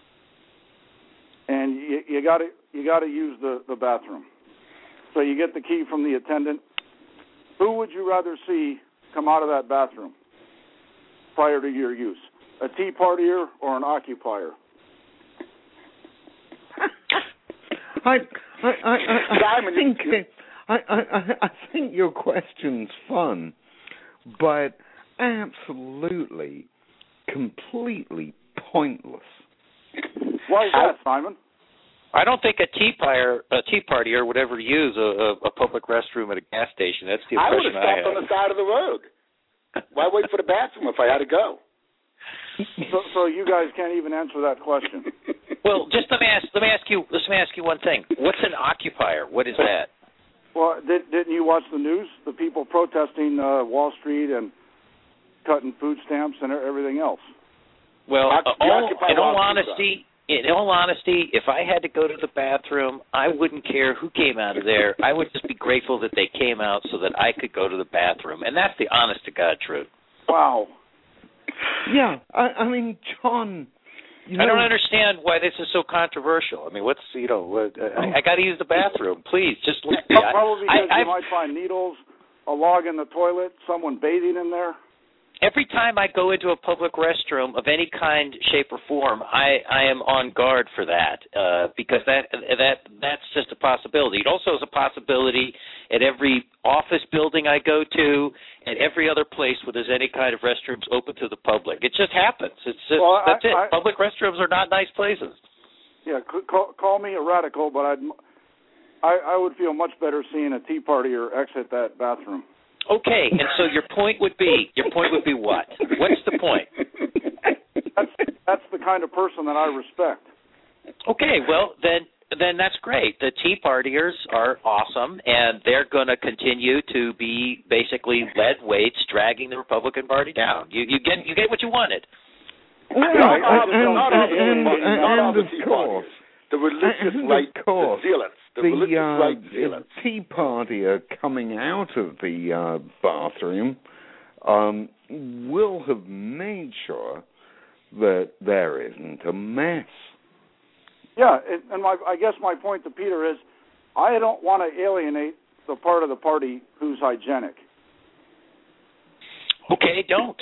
and you got to use the bathroom. So you get the key from the attendant. Who would you rather see come out of that bathroom prior to your use? A Tea Partier or an occupier? I think your question's fun, but absolutely, completely pointless. Why is that, Simon? I don't think a tea partier would ever use a public restroom at a gas station. That's the impression I have. I would have stopped on the side of the road. Why wait for the bathroom if I had to go? So you guys can't even answer that question. Well, just let me ask you one thing. What's an occupier? What is that? Well, didn't you watch the news? The people protesting Wall Street and cutting food stamps and everything else. Well, in all honesty, if I had to go to the bathroom, I wouldn't care who came out of there. I would just be grateful that they came out so that I could go to the bathroom, and that's the honest-to-God truth. Wow. Yeah, I mean, John, I don't understand why this is so controversial. I mean, I got to use the bathroom. Please, just let me. Probably because you might find needles, a log in the toilet, someone bathing in there. Every time I go into a public restroom of any kind, shape, or form, I am on guard for that because that's just a possibility. It also is a possibility at every office building I go to and every other place where there's any kind of restrooms open to the public. It just happens. That's it. Public restrooms are not nice places. Yeah, call me a radical, but I would feel much better seeing a Tea Partier exit that bathroom. Okay, and so your point would be what? What's the point? That's the kind of person that I respect. Okay, well then that's great. The Tea Partiers are awesome, and they're going to continue to be basically lead weights dragging the Republican Party down. You get what you wanted. Right, and of course, the religious right, the zealots. The Tea Party coming out of the bathroom will have made sure that there isn't a mess. Yeah, and I guess my point to Peter is I don't want to alienate the part of the party who's hygienic. Okay, don't.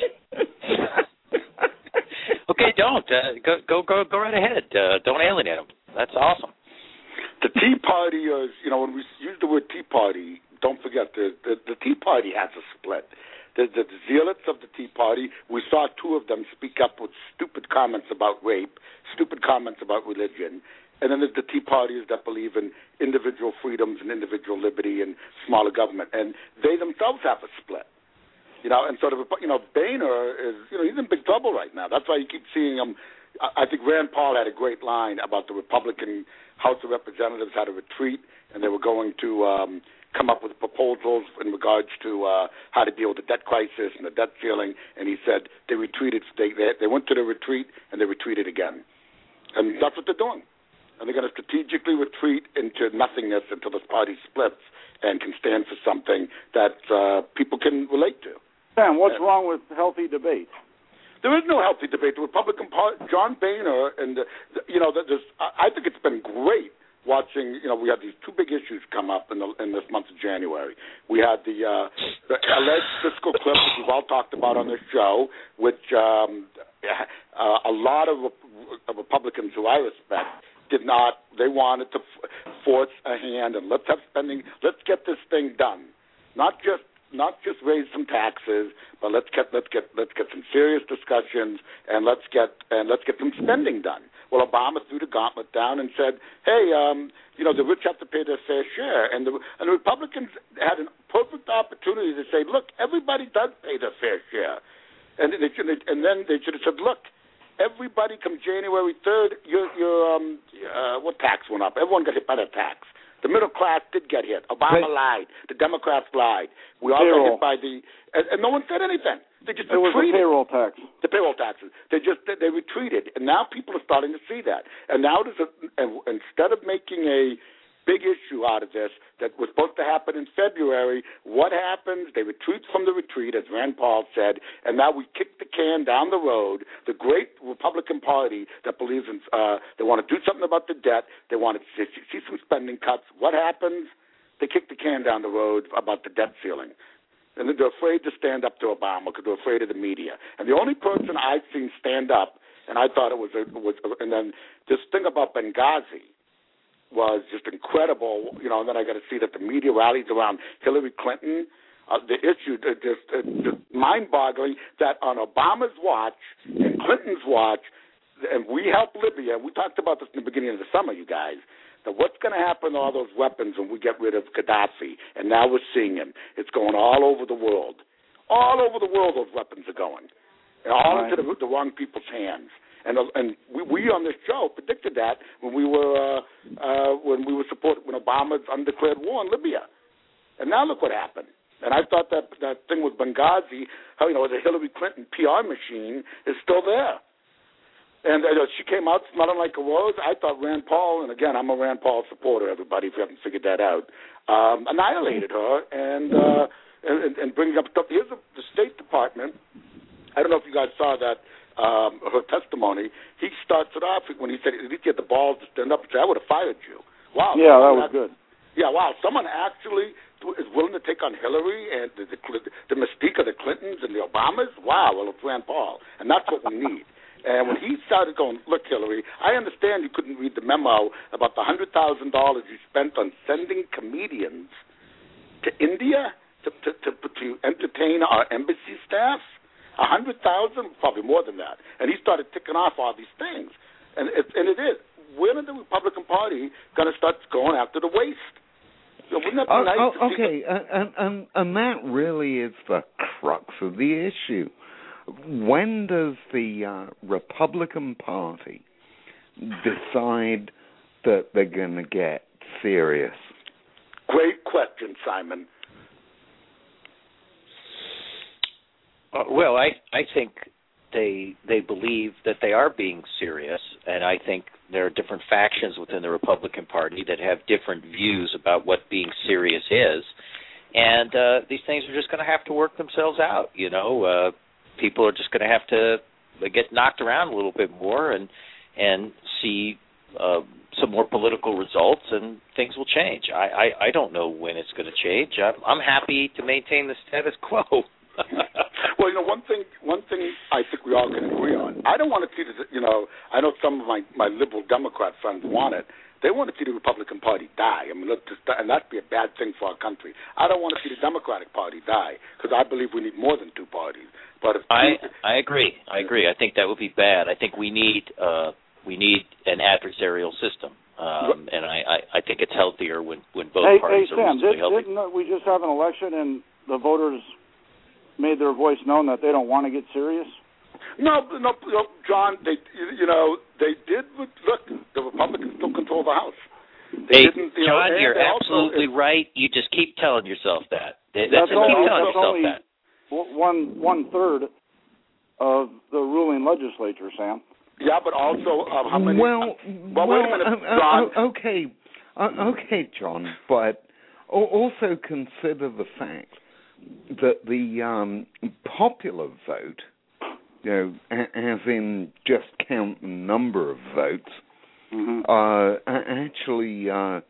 Okay, don't. Go right ahead. Don't alienate them. That's awesome. The Tea Partiers, when we use the word Tea Party, don't forget the Tea Party has a split. The zealots of the Tea Party, we saw two of them speak up with stupid comments about rape, stupid comments about religion, and then there's the Tea Partiers that believe in individual freedoms and individual liberty and smaller government, and they themselves have a split. And so Boehner is, he's in big trouble right now. That's why you keep seeing him. I think Rand Paul had a great line about the Republican House of Representatives had a retreat, and they were going to come up with proposals in regards to how to deal with the debt crisis and the debt ceiling. And he said they retreated. They went to the retreat, and they retreated again. And that's what they're doing. And they're going to strategically retreat into nothingness until this party splits and can stand for something that people can relate to. Sam, what's wrong with healthy debate? There is no healthy debate. The Republican Party, John Boehner, and I think it's been great watching. We had these two big issues come up in this month of January. We had the alleged fiscal cliff, which we've all talked about on this show, which a lot of Republicans who I respect did not. They wanted to force a hand and let's have spending. Let's get this thing done, not just raise some taxes, but let's get some serious discussions and let's get some spending done. Well, Obama threw the gauntlet down and said, "Hey, the rich have to pay their fair share," and the Republicans had a perfect opportunity to say, "Look, everybody does pay their fair share," and then they should have said, "Look, everybody, come January 3rd, your what tax went up? Everyone got hit by that tax. The middle class did get hit. Obama lied. The Democrats lied. We all got hit by and no one said anything. They just retreated. It was the payroll tax. The payroll taxes. They retreated, and now people are starting to see that. And now instead of making a big issue out of this that was supposed to happen in February, what happens? They retreat from the retreat, as Rand Paul said, and now we kick the can down the road. The great Republican Party that believes in they want to do something about the debt. They want to see some spending cuts. What happens? They kick the can down the road about the debt ceiling. And they're afraid to stand up to Obama because they're afraid of the media. And the only person I've seen stand up, and I thought it was and then this thing about Benghazi was just incredible, and then I got to see that the media rallies around Hillary Clinton. The issue just mind-boggling that on Obama's watch and Clinton's watch, and we helped Libya. We talked about this in the beginning of the summer, you guys. That what's going to happen to all those weapons when we get rid of Gaddafi? And now we're seeing him. It's going all over the world. All over the world, those weapons are going, and all into the wrong people's hands. And we on this show predicted that when we were supporting when Obama undeclared war in Libya, and now look what happened. And I thought that thing with Benghazi, the Hillary Clinton PR machine, is still there. And she came out smelling like a rose. I thought Rand Paul, and again, I'm a Rand Paul supporter. Everybody, if you haven't figured that out, annihilated her and bringing up stuff. Here's the State Department. I don't know if you guys saw that. Her testimony, he starts it off when he said, at least you had the balls to stand up and say, I would have fired you. Wow. Yeah, that was good. Yeah, wow. Someone actually is willing to take on Hillary and the mystique of the Clintons and the Obamas. Wow, well, it's Rand Paul. And that's what we need. And when he started going, look, Hillary, I understand you couldn't read the memo about the $100,000 you spent on sending comedians to India to entertain our embassy staff. 100,000, probably more than that. And he started ticking off all these things. And it is. When is the Republican Party going to start going after the waste? Wouldn't that be nice? Okay, and that really is the crux of the issue. When does the Republican Party decide that they're going to get serious? Great question, Simon. Well, I think they believe that they are being serious, and I think there are different factions within the Republican Party that have different views about what being serious is, and these things are just going to have to work themselves out. People are just going to have to get knocked around a little bit more and see some more political results, and things will change. I don't know when it's going to change. I'm happy to maintain the status quo. Well, one thing I think we all can agree on. I don't want to see this. I know some of my liberal Democrat friends want it. They want to see the Republican Party die. and that'd be a bad thing for our country. I don't want to see the Democratic Party die because I believe we need more than two parties. But I agree. I think that would be bad. I think we need an adversarial system. And I think it's healthier when both parties are reasonably healthy. Didn't we just have an election and the voters made their voice known that they don't want to get serious? No, John. They did. Look, the Republicans still control the House. John, you're absolutely right. You just keep telling yourself that. That's only 1/3 of the ruling legislature, Sam. Yeah, but also how many? Well, wait a minute, John. Okay, John. But also consider the fact that the popular vote, as in just count the number of votes, actually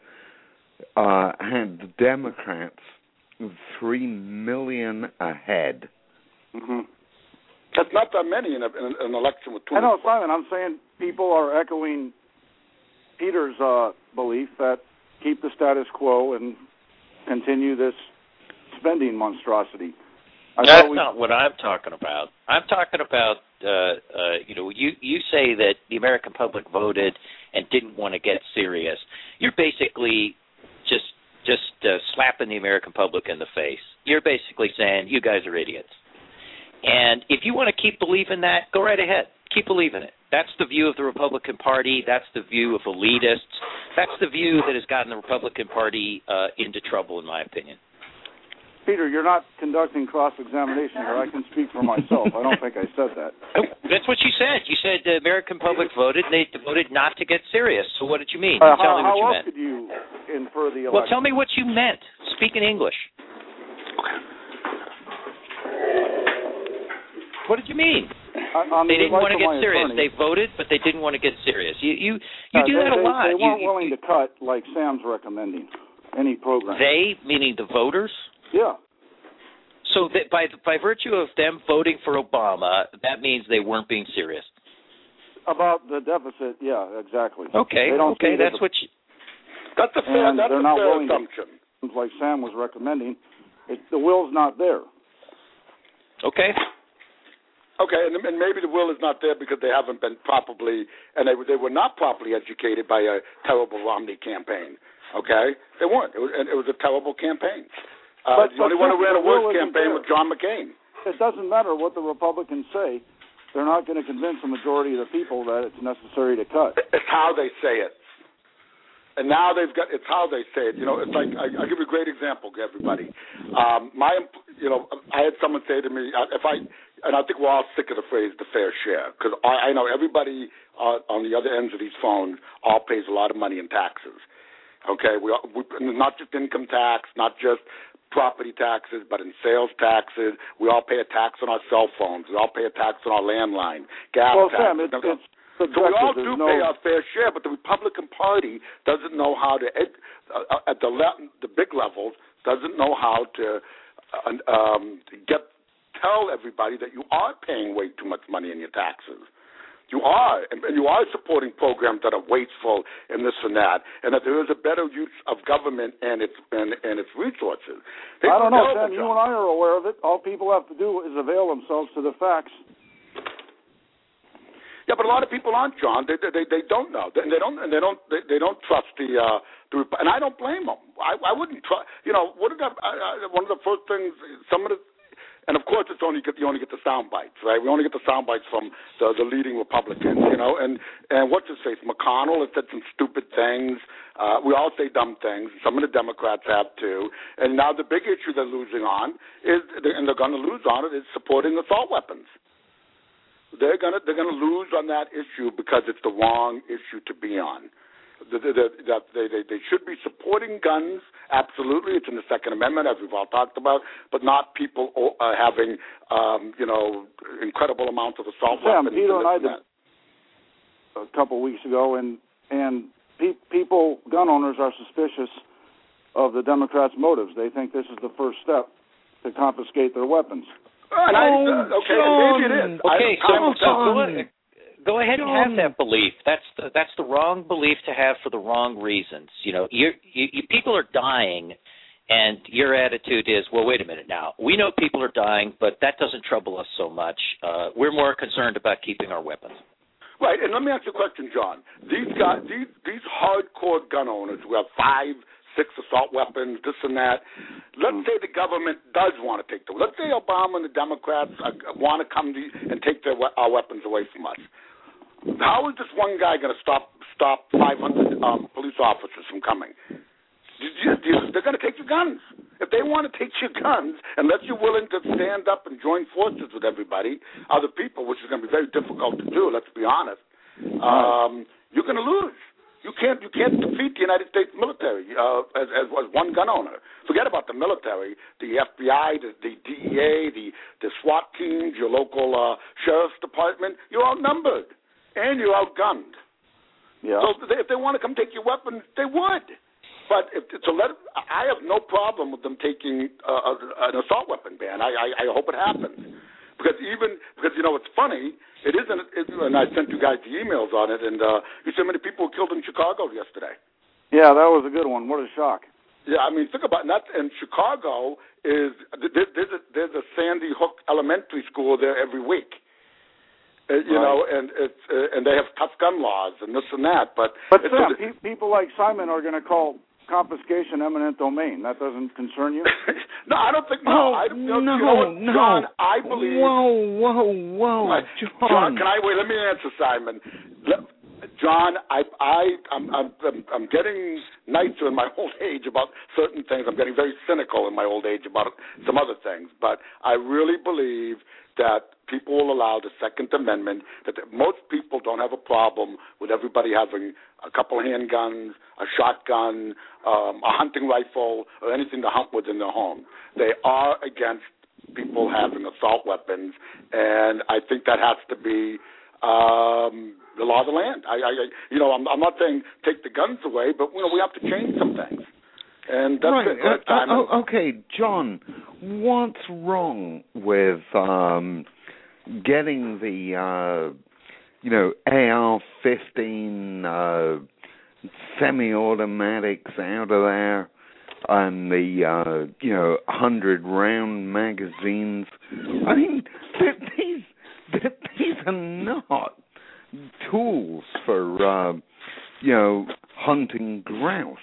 had the Democrats 3 million ahead. Mm-hmm. That's not that many in an election with 20. I know, Simon. I'm saying people are echoing Peter's belief that keep the status quo and continue this spending monstrosity. That's not what I'm talking about. I'm talking about, you say that the American public voted and didn't want to get serious. You're basically just slapping the American public in the face. You're basically saying, you guys are idiots. And if you want to keep believing that, go right ahead. Keep believing it. That's the view of the Republican Party. That's the view of elitists. That's the view that has gotten the Republican Party into trouble, in my opinion. Peter, you're not conducting cross-examination here. I can speak for myself. I don't think I said that. Oh, that's what you said. You said the American public voted, and they voted not to get serious. So what did you mean? Tell me what you meant. How else could you infer the election? Well, tell me what you meant. Speak in English. What did you mean? They didn't want to get serious. They voted, but they didn't want to get serious. You do that a lot. They weren't willing to cut like Sam's recommending any program. They, meaning the voters? Yeah. So that by virtue of them voting for Obama, that means they weren't being serious. About the deficit, yeah, exactly. Okay, that's what you... That's a fair assumption. Like Sam was recommending, the will's not there. Okay. Okay, and maybe the will is not there because they haven't been properly, and they were not properly educated by a terrible Romney campaign. Okay, they weren't. It was a terrible campaign. The only one who ran a worse campaign was John McCain. It doesn't matter what the Republicans say; they're not going to convince the majority of the people that it's necessary to cut. It's how they say it, and now it's how they say it. It's like I'll give you a great example, everybody. I had someone say to me, and I think we're all sick of the phrase "the fair share" because I know everybody on the other ends of these phones all pays a lot of money in taxes. Okay, we not just income tax, not just property taxes, but in sales taxes. We all pay a tax on our cell phones. We all pay a tax on our landline, gas taxes. Sam, so we all do pay our fair share, but the Republican Party doesn't know how to, at the big levels, doesn't know how to tell everybody that you are paying way too much money in your taxes. You are, and you are supporting programs that are wasteful and this and that, and that there is a better use of government and its resources. I don't know, Sam. You and I are aware of it. All people have to do is avail themselves to the facts. Yeah, but a lot of people aren't, John. They don't know, and they don't trust the and I don't blame them. I wouldn't trust. One of the first things and of course, you only get the sound bites, right? We only get the sound bites from the leading Republicans, and what's his face, McConnell has said some stupid things. We all say dumb things. Some of the Democrats have too. And now the big issue they're losing on and they're going to lose on it, is supporting assault weapons. They're going to lose on that issue because it's the wrong issue to be on. They should be supporting guns, absolutely. It's in the Second Amendment, as we've all talked about, but not people having, incredible amounts of assault weapons. Peter and I did a couple weeks ago, and gun owners are suspicious of the Democrats' motives. They think this is the first step to confiscate their weapons. Maybe it is. Okay, so go ahead and have that belief. That's the wrong belief to have for the wrong reasons. People are dying, and your attitude is, well, wait a minute now. We know people are dying, but that doesn't trouble us so much. We're more concerned about keeping our weapons. Right, and let me ask you a question, John. These guys, these hardcore gun owners who have 5, 6 assault weapons, this and that. Let's say the government does want to take them. Let's say Obama and the Democrats want to come and take our weapons away from us. How is this one guy going to stop 500 police officers from coming? They're going to take your guns. If they want to take your guns, unless you're willing to stand up and join forces with everybody, other people, which is going to be very difficult to do, let's be honest, you're going to lose. You can't defeat the United States military as one gun owner. Forget about the military, the FBI, the DEA, the SWAT teams, your local sheriff's department. You're outnumbered. And you're outgunned. Yeah. So if they want to come take your weapons, they would. But I have no problem with them taking an assault weapon ban. I hope it happens. Because it's funny. It isn't. And I sent you guys the emails on it, and you said many people were killed in Chicago yesterday. Yeah, that was a good one. What a shock. Yeah, I mean, think about that. And Chicago there's a Sandy Hook Elementary School there every week. And they have tough gun laws and this and that. But Sam, people like Simon are going to call confiscation, eminent domain. That doesn't concern you? No, I don't think. No, John, I believe. Whoa, John, can I wait? Let me answer, Simon. John, I'm getting nicer in my old age about certain things. I'm getting very cynical in my old age about some other things. But I really believe that people will allow the Second Amendment, that most people don't have a problem with everybody having a couple of handguns, a shotgun, a hunting rifle, or anything to hunt with in their home. They are against people having assault weapons, and I think that has to be the law of the land. I'm not saying take the guns away, but we have to change some things. And that's right. Okay, John, what's wrong with getting the AR-15 semi-automatics out of there and the 100-round magazines? I mean, these are not tools for hunting grouse.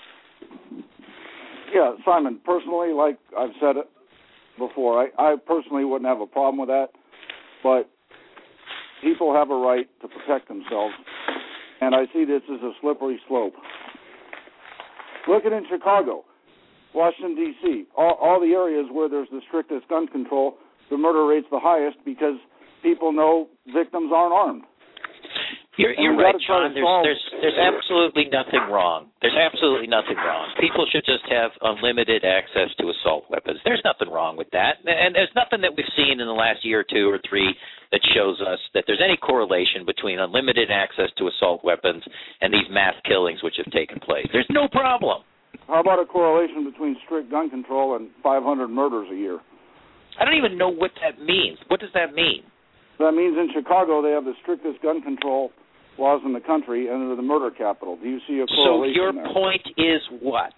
Yeah, Simon, personally, like I've said it before, I personally wouldn't have a problem with that, but people have a right to protect themselves, and I see this as a slippery slope. Look at in Chicago, Washington, D.C., all the areas where there's the strictest gun control, the murder rate's the highest because people know victims aren't armed. You're right, John. There's absolutely nothing wrong. There's absolutely nothing wrong. People should just have unlimited access to assault weapons. There's nothing wrong with that. And there's nothing that we've seen in the last year or two or three that shows us that there's any correlation between unlimited access to assault weapons and these mass killings which have taken place. There's no problem. How about a correlation between strict gun control and 500 murders a year? I don't even know what that means. What does that mean? That means in Chicago they have the strictest gun control laws in the country, and they're the murder capital. Do you see a correlation there? So your point is what?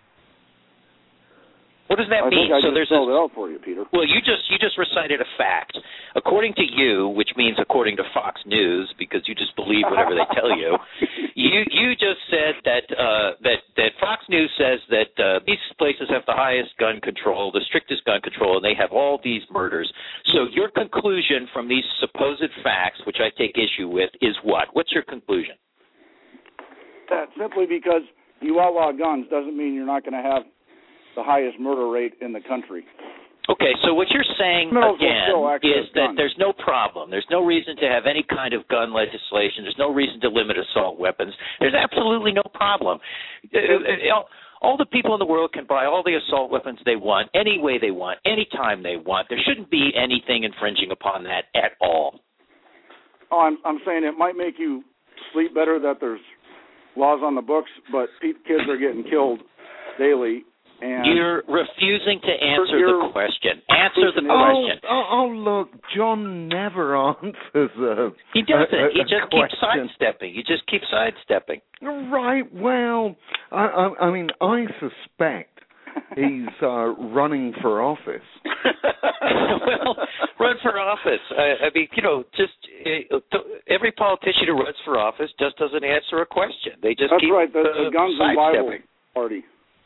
What does that mean? I think I just spelled it out for you, Peter. Well, you just recited a fact. According to you, which means according to Fox News, because you just believe whatever they tell you, you just said that Fox News says that these places have the highest gun control, the strictest gun control, and they have all these murders. So your conclusion from these supposed facts, which I take issue with, is what? What's your conclusion? Simply because you outlaw guns doesn't mean you're not going to have the highest murder rate in the country. Okay, so what you're saying, again, is that there's no problem. There's no reason to have any kind of gun legislation. There's no reason to limit assault weapons. There's absolutely no problem. All the people in the world can buy all the assault weapons they want, any way they want, any time they want. There shouldn't be anything infringing upon that at all. Oh, I'm saying it might make you sleep better that there's laws on the books, but kids are getting killed daily. And you're refusing to answer the question. Answer the question. Oh, look, John never answers He doesn't. He just question. keeps sidestepping. You just keep sidestepping. Right, well, I mean, I suspect he's running for office. Well, run for office. I mean, every politician who runs for office just doesn't answer a question. They just keep right. The Guns and Bible Party.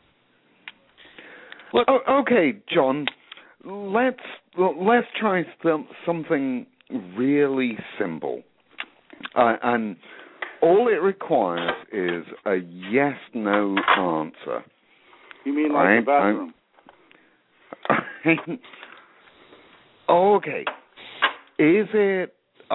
Look, okay, John, let's try something really simple, and all it requires is a yes/no answer. You mean like the bathroom? Okay. Is it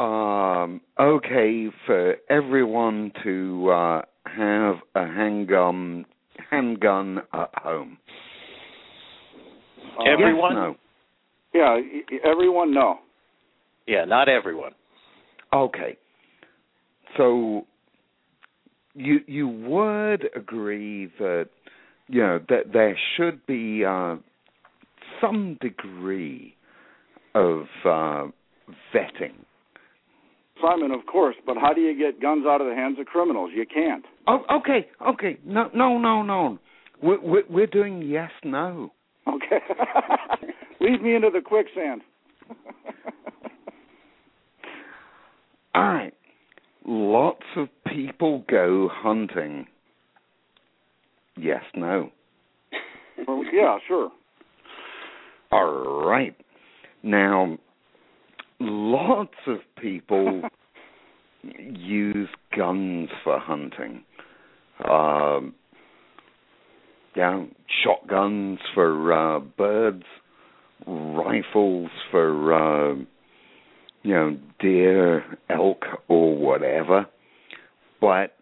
okay for everyone to have a handgun at home? Everyone? Yes, no. Yeah, everyone, no. Yeah, not everyone. Okay. So you would agree that that there should be some degree of vetting. Simon, of course, but how do you get guns out of the hands of criminals? You can't. Oh, okay. No. We're doing yes, no. Okay. Lead me into the quicksand. All right. Lots of people go hunting yes, no. Well, yeah, sure. All right. Now, lots of people use guns for hunting. Shotguns for birds, rifles for deer, elk, or whatever. But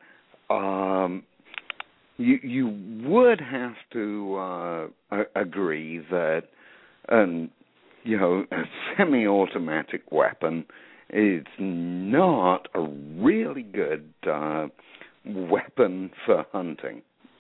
you would have to agree that a semi-automatic weapon is not a really good weapon for hunting.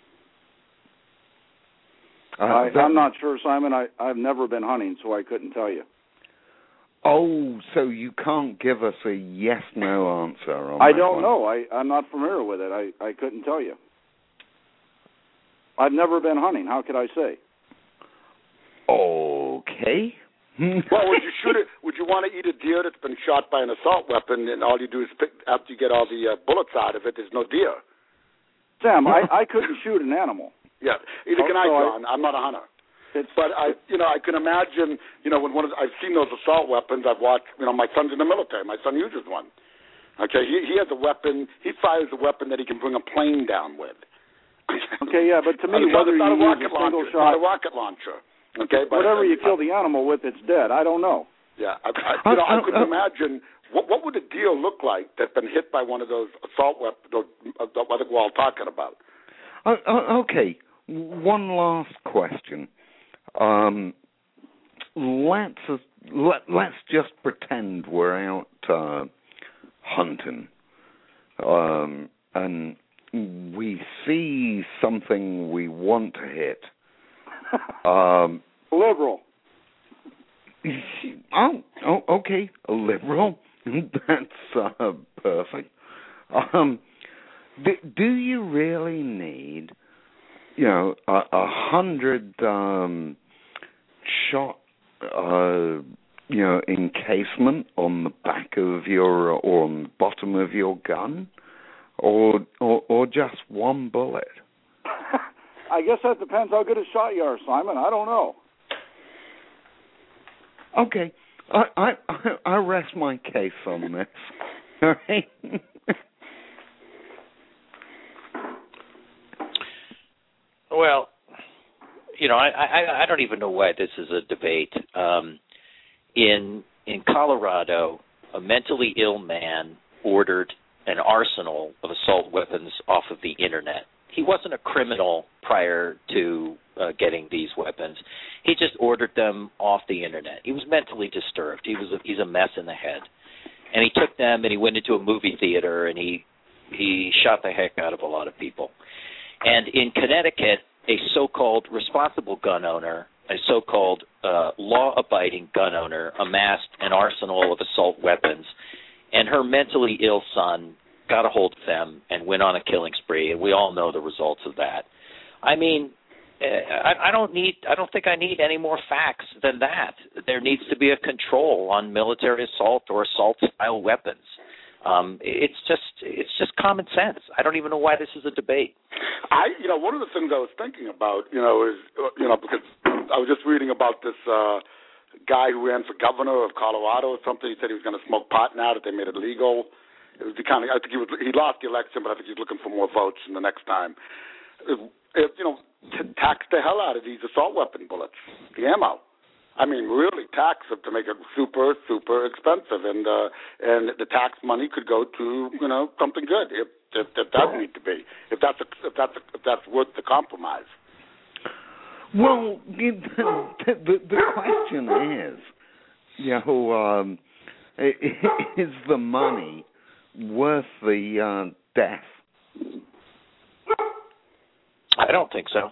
I'm not sure, Simon. I've never been hunting, so I couldn't tell you. Oh, so you can't give us a yes/no answer on I that don't one. know. I'm not familiar with it. I couldn't tell you. I've never been hunting. How could I say? Okay. Well, would you shoot it? Would you want to eat a deer that's been shot by an assault weapon, and all you do is after you get all the bullets out of it, there's no deer? Sam, I couldn't shoot an animal. Yeah, either can I, John. I'm not a hunter. But I can imagine, when I've seen those assault weapons. I've watched, my son's in the military. My son uses one. Okay, he has a weapon. He fires a weapon that he can bring a plane down with. Okay, yeah, but to me, whether you use a single shot, not a rocket launcher. Okay, whatever you kill the animal with, it's dead. I don't know. Yeah, I could imagine what would a deer look like that's been hit by one of those assault weapons. I think we're all talking about. Okay, one last question. Let's just pretend we're out hunting, and we see something we want to hit. Liberal. Okay, a liberal. That's perfect. Do you really need, 100 shot, encasement on the back of your or on the bottom of your gun, or just one bullet? I guess that depends how good a shot you are, Simon. I don't know. Okay, I rest my case on this. All right. Well, I don't even know why this is a debate. In Colorado, a mentally ill man ordered an arsenal of assault weapons off of the internet. He wasn't a criminal prior to getting these weapons. He just ordered them off the internet. He was mentally disturbed. He's a mess in the head. And he took them and he went into a movie theater and he shot the heck out of a lot of people. And in Connecticut, a so-called responsible gun owner, a so-called law-abiding gun owner, amassed an arsenal of assault weapons, and her mentally ill son got a hold of them and went on a killing spree, and we all know the results of that. I mean, I don't think I need any more facts than that. There needs to be a control on military assault or assault-style weapons. It's just common sense. I don't even know why this is a debate. One of the things I was thinking about, is, because I was just reading about this guy who ran for governor of Colorado or something. He said he was going to smoke pot now that they made it legal. It was I think he lost the election, but I think he's looking for more votes in the next time. Tax the hell out of these assault weapon bullets, the ammo. I mean, really tax them to make it super, super expensive, and the tax money could go to something good if that need to be, if that's worth the compromise. Well, the question is, is the money worth the death? I don't think so.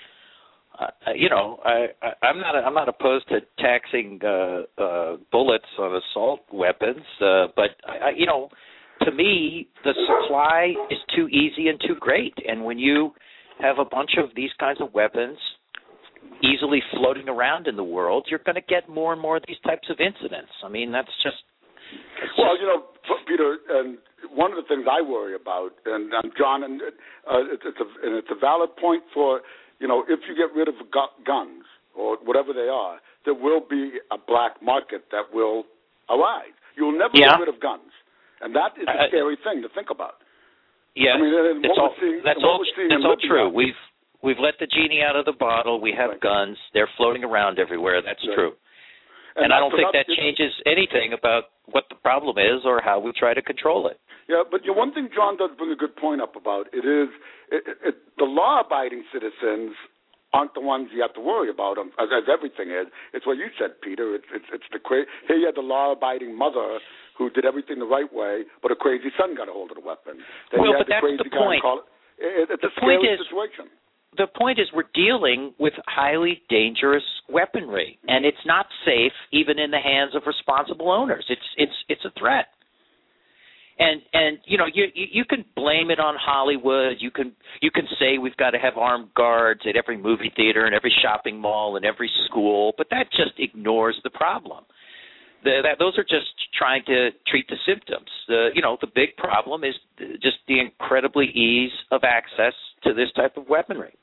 I'm not opposed to taxing bullets on assault weapons, but to me, the supply is too easy and too great. And when you have a bunch of these kinds of weapons easily floating around in the world, you're going to get more and more of these types of incidents. I mean, that's just. Well, Peter, and one of the things I worry about, and John, and it's a valid point for, if you get rid of guns or whatever they are, there will be a black market that will arise. You'll never get rid of guns, and that is a scary thing to think about. Yeah, I mean, that's all true. We've let the genie out of the bottle. We have guns. They're floating around everywhere. That's true. And I don't think that changes anything about what the problem is or how we try to control it. Yeah, but one thing John does bring a good point up about it is the law-abiding citizens aren't the ones you have to worry about, as everything is. It's what you said, Peter. It's the here you had the law-abiding mother who did everything the right way, but a crazy son got a hold of the weapon. Then well, but that's the point. It's a scary situation. The point is we're dealing with highly dangerous weaponry, and it's not safe even in the hands of responsible owners. It's a threat. And you can blame it on Hollywood. You can say we've got to have armed guards at every movie theater and every shopping mall and every school, but that just ignores the problem. Those are just trying to treat the symptoms. The big problem is just the incredibly ease of access to this type of weaponry.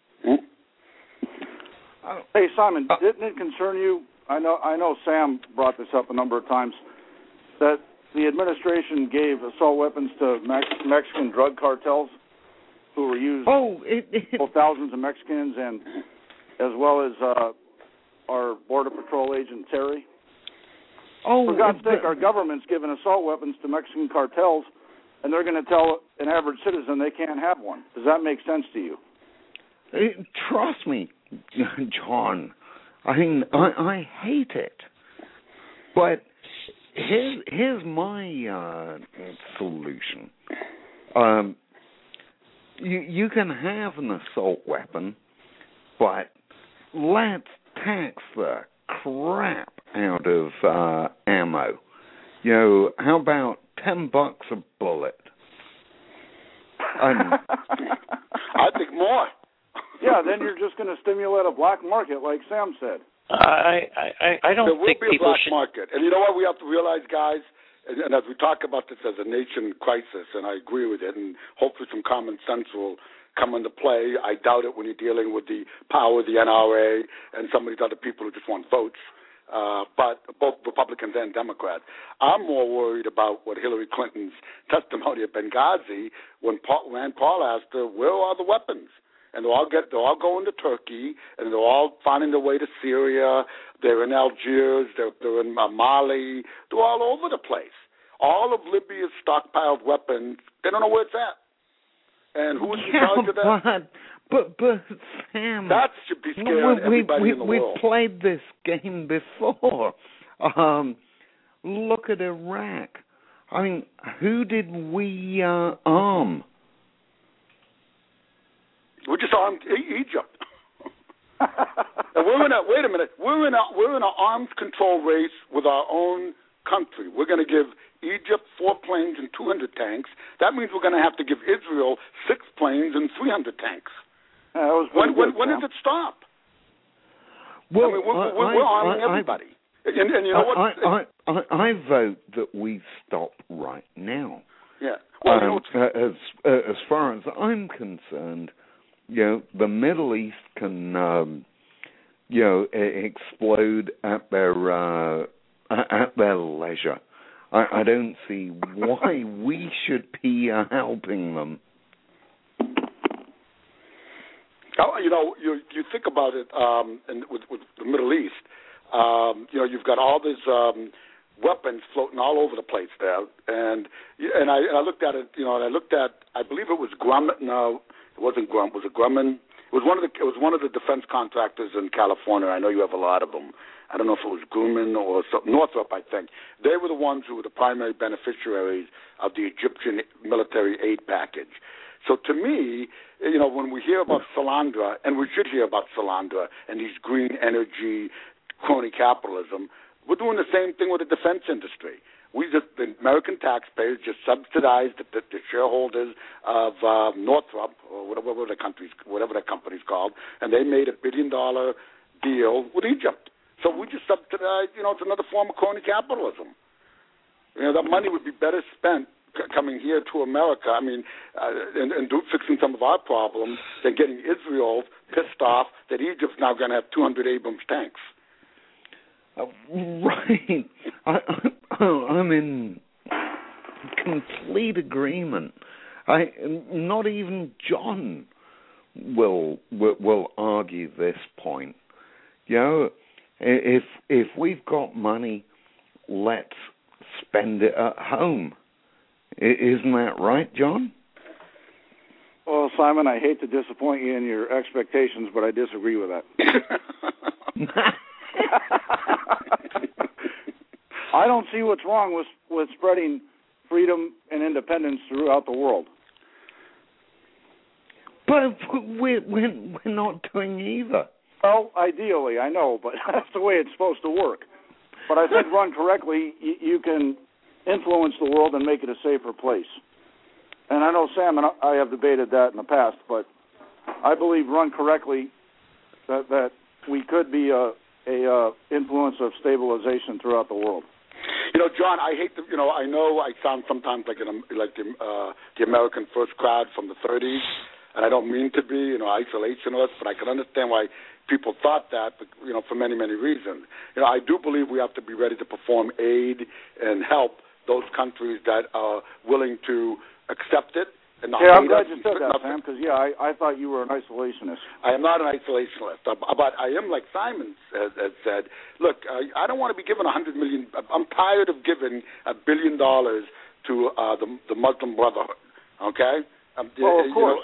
Hey, Simon, didn't it concern you? I know Sam brought this up a number of times, that the administration gave assault weapons to Mexican drug cartels who were used both thousands of Mexicans and as well as our Border Patrol agent Terry. For God's sake, our government's giving assault weapons to Mexican cartels, and they're going to tell an average citizen they can't have one. Does that make sense to you? Trust me, John. I mean, I hate it. But here's my solution. You can have an assault weapon, but let's tax the crap out of ammo. How about $10 a bullet? I think more. Yeah, then you're just going to stimulate a black market, like Sam said. I don't think there will be a people black market. And you know what we have to realize, guys? And as we talk about this as a nation crisis, and I agree with it, and hopefully some common sense will come into play. I doubt it when you're dealing with the power of the NRA and some of these other people who just want votes, but both Republicans and Democrats. I'm more worried about what Hillary Clinton's testimony at Benghazi when Rand Paul asked her, where are the weapons? And they're all going to Turkey, and they're all finding their way to Syria. They're in Algiers. They're in Mali. They're all over the place. All of Libya's stockpiled weapons, they don't know where it's at. And who's in charge of that? But Sam, that should be scaring everybody in the world. We played this game before. Look at Iraq. I mean, who did we arm? We just armed Egypt. And wait a minute. We're in an arms control race with our own country. We're going to give Egypt 4 planes and 200 tanks. That means we're going to have to give Israel 6 planes and 300 tanks. When does it stop? Well, I mean, we're arming everybody. And you know what? I vote that we stop right now. Yeah. Well, as far as I'm concerned, the Middle East can, explode at their leisure. I don't see why we should be helping them. You think about it, and with the Middle East, you've got all these weapons floating all over the place there, and I looked at it, and I believe it was Grumman. No, it wasn't Grumman. Was it Grumman? It was one of the defense contractors in California. I know you have a lot of them. I don't know if it was Grumman or Northrop, I think. They were the ones who were the primary beneficiaries of the Egyptian military aid package. So to me, when we hear about Solandra, and we should hear about Solandra and these green energy, crony capitalism, we're doing the same thing with the defense industry. The American taxpayers just subsidized the shareholders of Northrop, or whatever the company's called, and they made $1 billion deal with Egypt. So we just subsidized, it's another form of crony capitalism. That money would be better spent coming here to America, I mean, and fixing some of our problems, than getting Israel pissed off that Egypt's now going to have 200 Abrams tanks. Right. I'm in complete agreement. Not even John will argue this point. You know, if we've got money, let's spend it at home. Isn't that right, John? Well, Simon, I hate to disappoint you in your expectations, but I disagree with that. I don't see what's wrong with spreading freedom and independence throughout the world. But we're not doing either. Well, ideally, I know, but that's the way it's supposed to work. But I think run correctly, you can influence the world and make it a safer place. And I know Sam and I have debated that in the past, but I believe run correctly that we could be a influence of stabilization throughout the world. You know, John, I hate to, you know I sound sometimes like the American first crowd from the 30s, and I don't mean to be, isolationist, but I can understand why people thought that, for many, many reasons. I do believe we have to be ready to perform aid and help those countries that are willing to accept it. And not I'm glad you said that, Sam, because, I thought you were an isolationist. I am not an isolationist, but I am, like Simon has said, look, I don't want to be given $100 million. I'm tired of giving $1 billion to the Muslim Brotherhood, okay? Well, of course.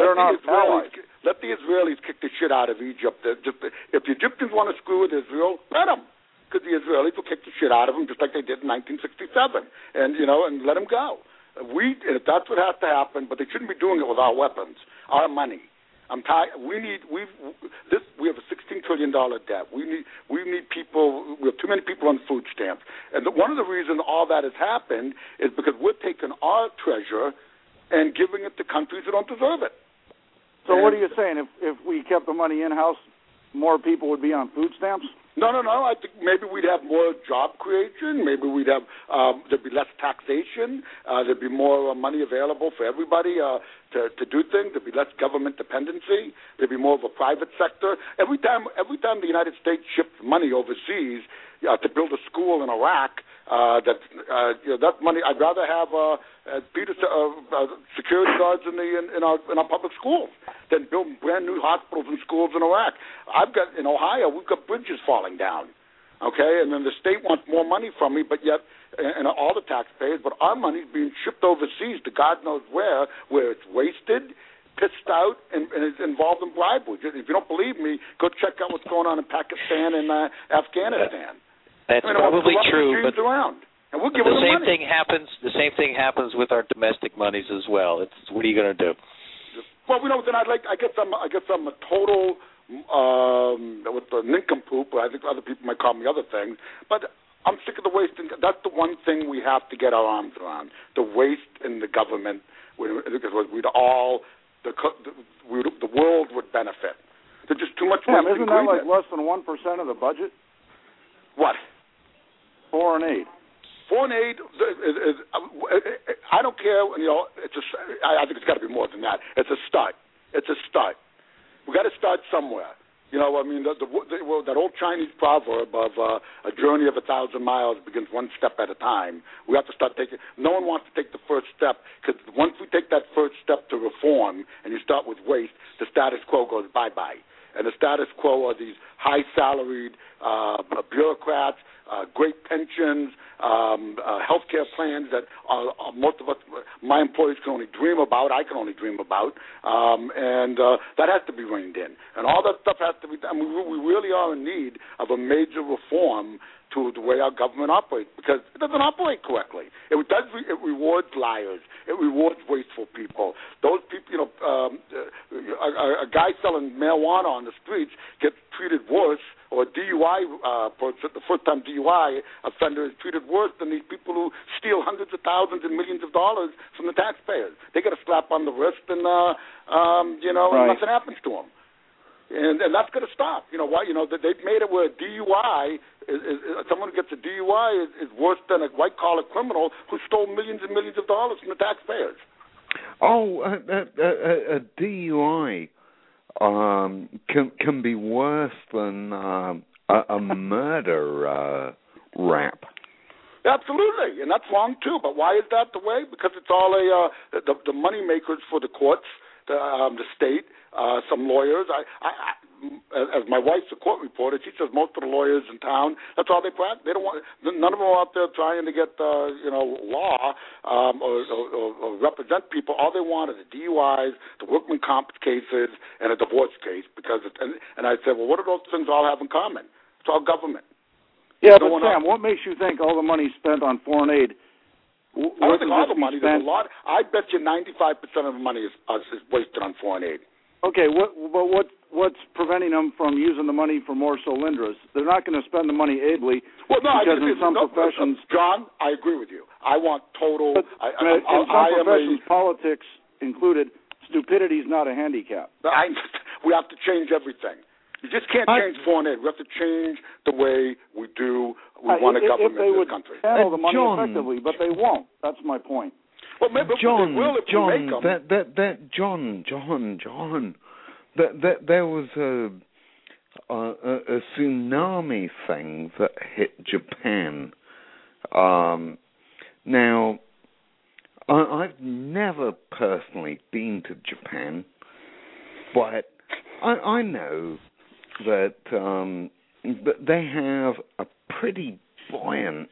Let the Israelis kick the shit out of Egypt. If the Egyptians want to screw with Israel, let them. Because the Israelis will kick the shit out of them just like they did in 1967, and let them go. If that's what has to happen, but they shouldn't be doing it with our weapons, our money. I'm tired. We have a $16 trillion debt. We need people. We have too many people on food stamps, and one of the reasons all that has happened is because we're taking our treasure and giving it to countries that don't deserve it. So what are you saying? If we kept the money in-house, more people would be on food stamps? No. I think maybe we'd have more job creation. Maybe we'd have there'd be less taxation. There'd be more money available for everybody to do things. There'd be less government dependency. There'd be more of a private sector. Every time the United States ships money overseas to build a school in Iraq, that money. I'd rather have security guards in our public schools than build brand new hospitals and schools in Iraq. In Ohio, we've got bridges falling down. Okay, and then the state wants more money from me, but yet, and all the taxpayers, but our money's being shipped overseas to God knows where it's wasted, pissed out, and it's involved in bribery. If you don't believe me, go check out what's going on in Pakistan and Afghanistan. That's probably true, but and we'll give the them same thing happens. The same thing happens with our domestic monies as well. What are you going to do? Well, then I guess I'm a total with the nincompoop. I think other people might call me other things, but I'm sick of the waste. That's the one thing we have to get our arms around: the waste in the government. Because the world would benefit. There's just too much waste. Isn't that like less than 1% of the budget? What? Foreign aid. Foreign aid is I don't care. I think it's got to be more than that. It's a start. We got to start somewhere. That old Chinese proverb of a journey of 1,000 miles begins one step at a time. We have to start taking. No one wants to take the first step, because once we take that first step to reform, and you start with waste, the status quo goes bye-bye. And the status quo are these high-salaried bureaucrats, great pensions, healthcare plans that most of us, my employees, can only dream about. I can only dream about, and that has to be reined in. And all that stuff has to be done. We really are in need of a major reform to the way our government operates, because it doesn't operate correctly. It rewards liars. It rewards wasteful people. Those people, a guy selling marijuana on the streets gets treated worse, or a DUI person, the first-time DUI offender is treated worse than these people who steal hundreds of thousands and millions of dollars from the taxpayers. They get a slap on the wrist, and right. and nothing happens to them. And that's going to stop. You know why? You know that they've made it where DUI is someone who gets a DUI is worse than a white collar criminal who stole millions and millions of dollars from the taxpayers. Oh, a DUI can be worse than a murder rap. Absolutely, and that's wrong too. But why is that the way? Because it's all the money makers for the courts, the state, some lawyers. As my wife's a court reporter, she says most of the lawyers in town, that's all they practice. They don't want none of them are out there trying to get law or represent people. All they want are the DUIs, the workman comp cases, and a divorce case. Because and I said, well, what do those things all have in common? It's all government. Yeah, but Sam, what makes you think all the money spent on foreign aid? I don't think all the money. There's a lot. I bet you 95% of the money is wasted on foreign aid. Okay, what's preventing them from using the money for more Solyndras? They're not going to spend the money ably because in some professions... John, I agree with you. I want total... in some professions, politics included, stupidity is not a handicap. We have to change everything. You just can't change foreign aid. We have to change the way we run a government in this country. If they handle the money effectively, but they won't. That's my point. Well, maybe John, they will if we make them. John, there was a tsunami thing that hit Japan. Now, I've never personally been to Japan, but I know that they have a pretty buoyant,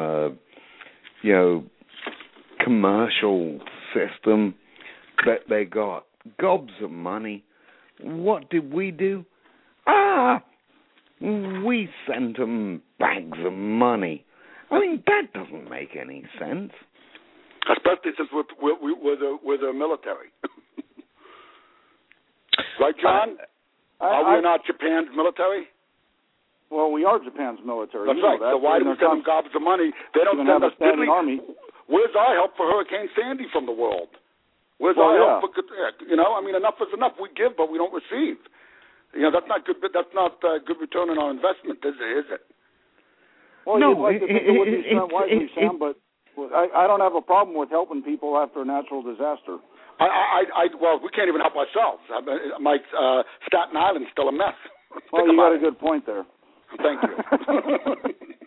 commercial system, that they got gobs of money. What did we do? We sent them bags of money. I mean, that doesn't make any sense. Especially since we're the military. Right, John? Are we not Japan's military? Well, we are Japan's military. That's right. So why do we send them gobs of money? They don't send us standing army. Where's our help for Hurricane Sandy from the world? Where's our help for, enough is enough. We give, but we don't receive. That's not good. That's not good return on our investment, is it? Well, no, you'd like to think it would be spent wisely, Sam, but I don't have a problem with helping people after a natural disaster. Well, we can't even help ourselves. My Staten Island's still a mess. Well, you got a good point there. Thank you.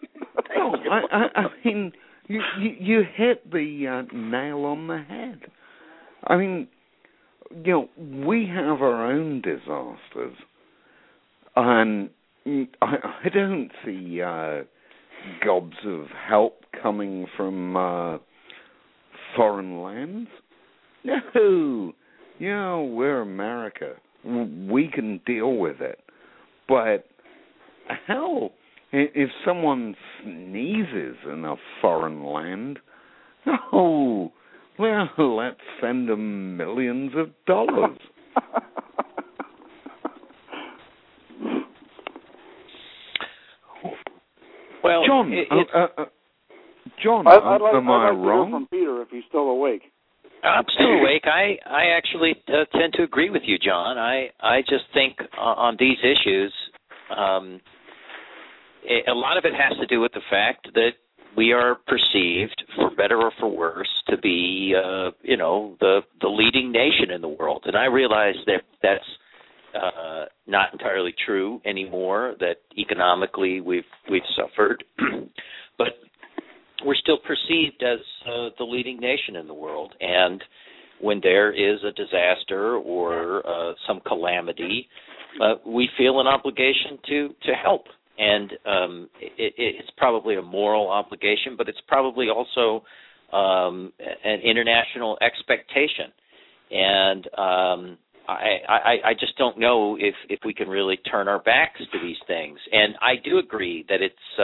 I mean, you hit the nail on the head. I mean, we have our own disasters, and I don't see gobs of help coming from foreign lands. No, we're America. We can deal with it. But hell, if someone sneezes in a foreign land, well, let's send them millions of dollars. Well, John, John, I'd like am I to wrong? hear from Peter if he's still awake. I'm still awake. I actually tend to agree with you, John. I just think on these issues, a lot of it has to do with the fact that we are perceived, for better or for worse, to be, the leading nation in the world. And I realize that that's not entirely true anymore. That economically we've suffered, but we're still perceived as the leading nation in the world. And when there is a disaster or some calamity, we feel an obligation to help. And it's probably a moral obligation, but it's probably also an international expectation. And I just don't know if we can really turn our backs to these things. And I do agree that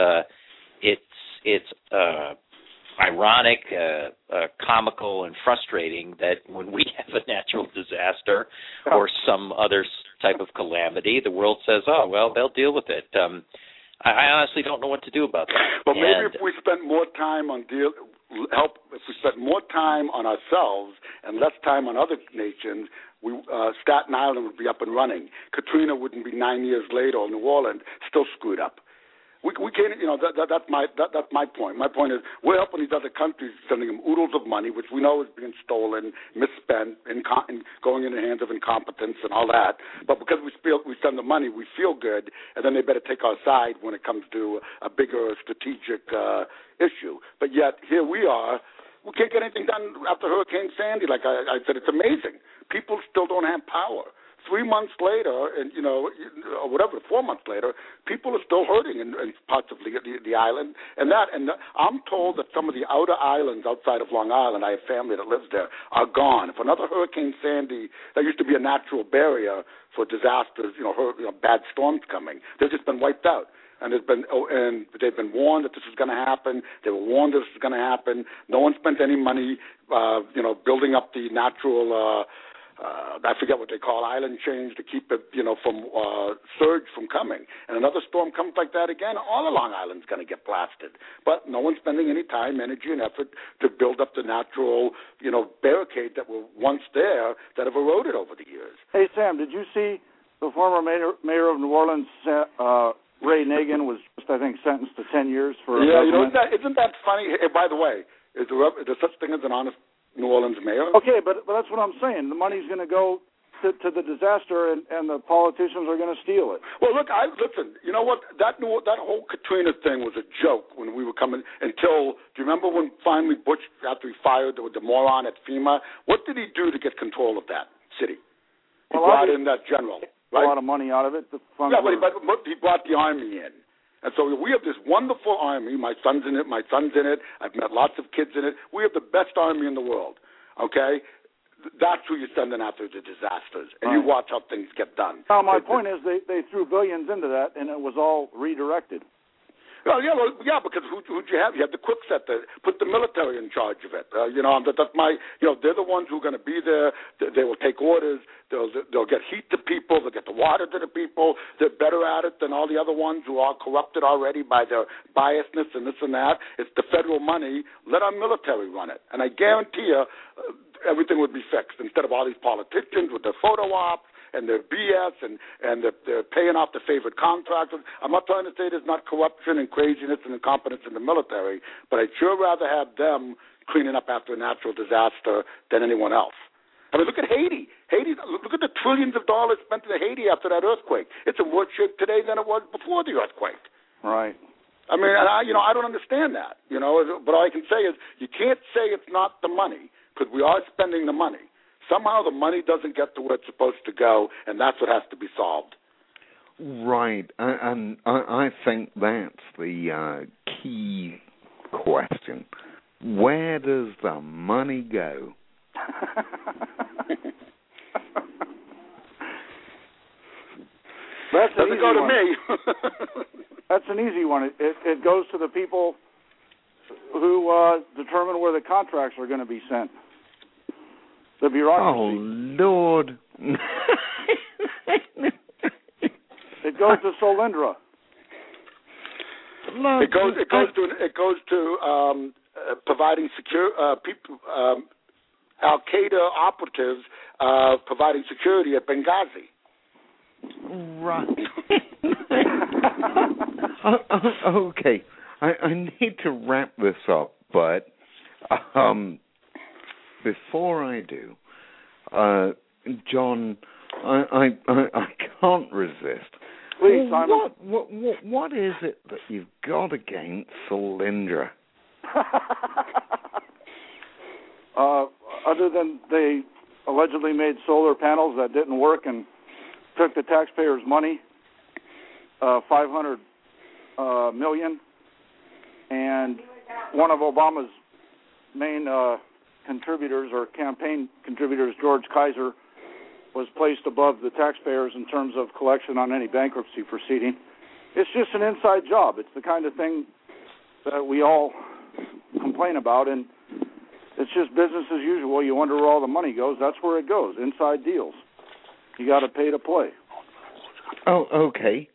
it's ironic, comical, and frustrating that when we have a natural disaster or some other type of calamity, the world says, "Oh, well, they'll deal with it." I honestly don't know what to do about that. But maybe if we spent more time on if we spent more time on ourselves and less time on other nations, Staten Island would be up and running. Katrina wouldn't be 9 years later, or New Orleans still screwed up. We can't, that's my point. My point is we're helping these other countries, sending them oodles of money, which we know is being stolen, misspent, and going in the hands of incompetence and all that. But because we send the money, we feel good, and then they better take our side when it comes to a bigger strategic issue. But yet here we are. We can't get anything done after Hurricane Sandy. Like I said, it's amazing. People still don't have power. 3 months later, and or whatever, 4 months later, people are still hurting in parts of the island. And I'm told that some of the outer islands outside of Long Island, I have family that lives there, are gone. If another Hurricane Sandy, that used to be a natural barrier for disasters, bad storms coming, they've just been wiped out. And they've been warned that this is going to happen. They were warned this is going to happen. No one spent any money, building up the natural. I forget what they call island chains to keep it, from surge from coming. And another storm comes like that again, all along Island's going to get blasted. But no one's spending any time, energy, and effort to build up the natural, barricade that were once there that have eroded over the years. Hey, Sam, did you see the former mayor of New Orleans, Ray Nagin, was just, I think, sentenced to 10 years for isn't that funny? Hey, by the way, is there such thing as an honest New Orleans mayor? Okay, but that's what I'm saying. The money's going to go to the disaster, and the politicians are going to steal it. Well, look, listen. You know what? That whole Katrina thing was a joke when we were coming until. Do you remember when finally Bush, after he fired the moron at FEMA, what did he do to get control of that city? He brought in that general. Right? A lot of money out of it. But he brought the army in. And so we have this wonderful army. My son's in it. I've met lots of kids in it. We have the best army in the world, okay? That's who you're sending after the disasters. And you watch how things get done. Now, my point is they threw billions into that, and it was all redirected. Oh, yeah, because who'd you have? You had the Kwikset that put the military in charge of it. They're the ones who are going to be there. They will take orders. They'll get heat to people. They'll get the water to the people. They're better at it than all the other ones who are corrupted already by their biasness and this and that. It's the federal money. Let our military run it. And I guarantee you everything would be fixed instead of all these politicians with their photo ops and their BS, and they're paying off the favorite contractors. I'm not trying to say there's not corruption and craziness and incompetence in the military, but I'd sure rather have them cleaning up after a natural disaster than anyone else. I mean, look at Haiti. Look at the trillions of dollars spent in Haiti after that earthquake. It's in worse shape today than it was before the earthquake. Right. I mean, I don't understand that. But all I can say is you can't say it's not the money because we are spending the money. Somehow the money doesn't get to where it's supposed to go, and that's what has to be solved. Right, and I think that's the key question. Where does the money go? Doesn't go to me. That's an easy one. It goes to the people who determine where the contracts are going to be sent. The bureaucracy. Oh, Lord. It goes to Solyndra. It goes to providing people, Al-Qaeda operatives providing security at Benghazi. Right. Okay. I need to wrap this up, but before I do, John, I can't resist. Please, Simon. What is it that you've got against Solyndra? Other than they allegedly made solar panels that didn't work and took the taxpayers' money, $500 million, and one of Obama's main contributors or campaign contributors, George Kaiser, was placed above the taxpayers in terms of collection on any bankruptcy proceeding. It's just an inside job. It's the kind of thing that we all complain about, and it's just business as usual. You wonder where all the money goes. That's where it goes, inside deals. You got to pay to play. Oh, okay.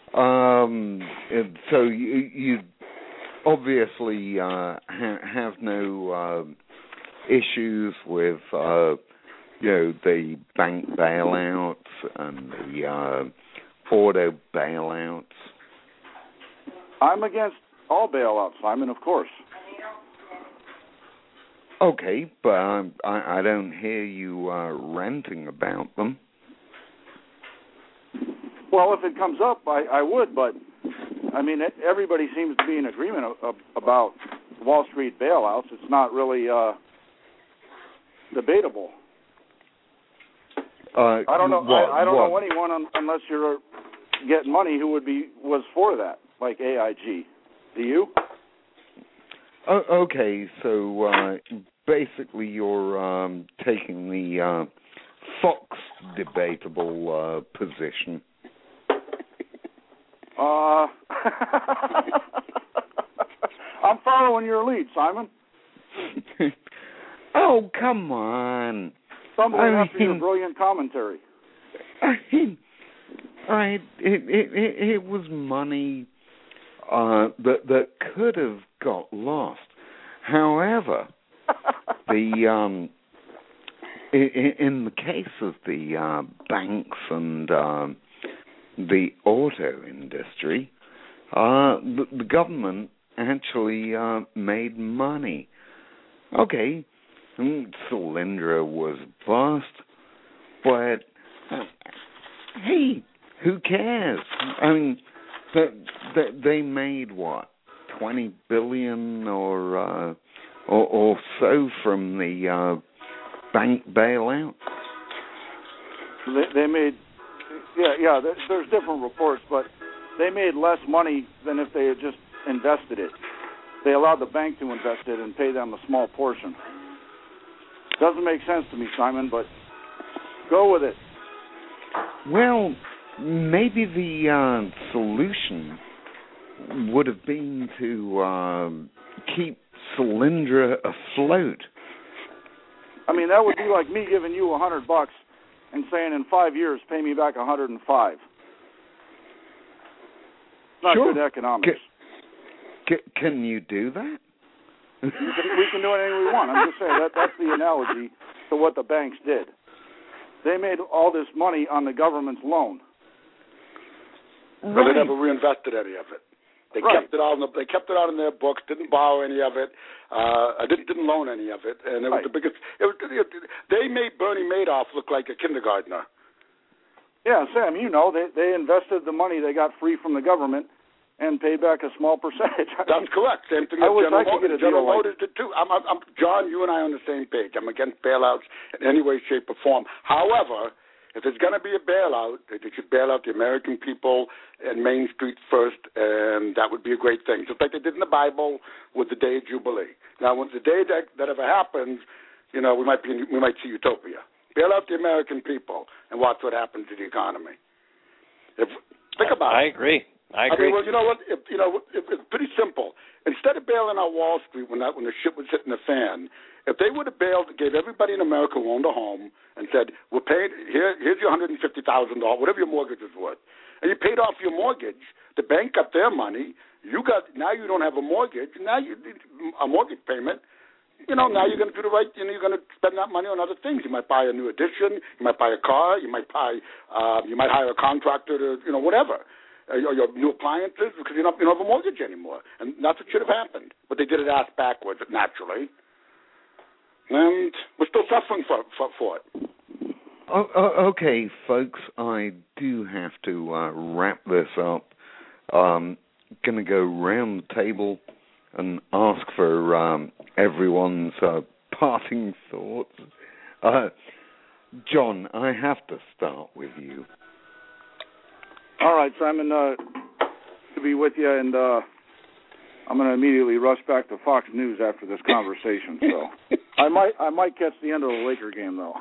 So you obviously have no issues with the bank bailouts and the auto bailouts? I'm against all bailouts, Simon, of course. Okay, but I don't hear you ranting about them. Well, if it comes up, I would, but, I mean, everybody seems to be in agreement about Wall Street bailouts. It's not really debatable. I don't know. I don't know anyone unless you're getting money who was for that, like AIG. Do you? Okay, so basically you're taking the Fox debatable position. I'm following your lead, Simon. Oh, come on. Stumbling after your brilliant commentary. It was money that could have got lost. However, in the case of the banks and the auto industry, the government actually made money. Okay, Solyndra was bust, but hey, who cares? I mean, they made what, $20 billion or so from the bank bailout. They made, yeah. There's different reports, but they made less money than if they had just invested it. They allowed the bank to invest it and pay them a small portion. Doesn't make sense to me, Simon, but go with it. Well, maybe the solution would have been to keep Solyndra afloat. I mean, that would be like me giving you $100 and saying in 5 years, pay me back 105. It's not Sure. good economics. Can you do that? We can do anything we want. I'm just saying that's the analogy to what the banks did. They made all this money on the government's loan. But they never reinvested any of it. They kept it all. They kept it out in their books. Didn't borrow any of it. Didn't loan any of it. And it was the biggest. They made Bernie Madoff look like a kindergartner. Yeah, Sam. You know, they invested the money they got free from the government and paid back a small percentage. That's correct. Same thing. General Motors did too. John, you and I are on the same page. I'm against bailouts in any way, shape, or form. However, if there's going to be a bailout, they should bail out the American people and Main Street first, and that would be a great thing. Just like they did in the Bible with the Day of Jubilee. Now, when the day that ever happens, we might see utopia. Bail out the American people and watch what happens to the economy. Think about it. I agree. I mean, well, you know what? It's pretty simple. Instead of bailing out Wall Street when the shit was hitting the fan, if they would have gave everybody in America who owned a home and said, "We're paying here's your $150,000, whatever your mortgage is worth," and you paid off your mortgage, the bank got their money. Now you don't have a mortgage. Now you need a mortgage payment. Now you're going to do the right. You're going to spend that money on other things. You might buy a new addition. You might buy a car. You might hire a contractor to whatever. Your new appliances, because you don't have a mortgage anymore. And that's what should have happened. But they did it ass backwards, naturally. And we're still suffering for it. Okay, folks, I do have to wrap this up. Going to go round the table and ask for everyone's parting thoughts. John, I have to start with you. All right, Simon, to be with you, and I'm going to immediately rush back to Fox News after this conversation. So I might catch the end of the Laker game, though.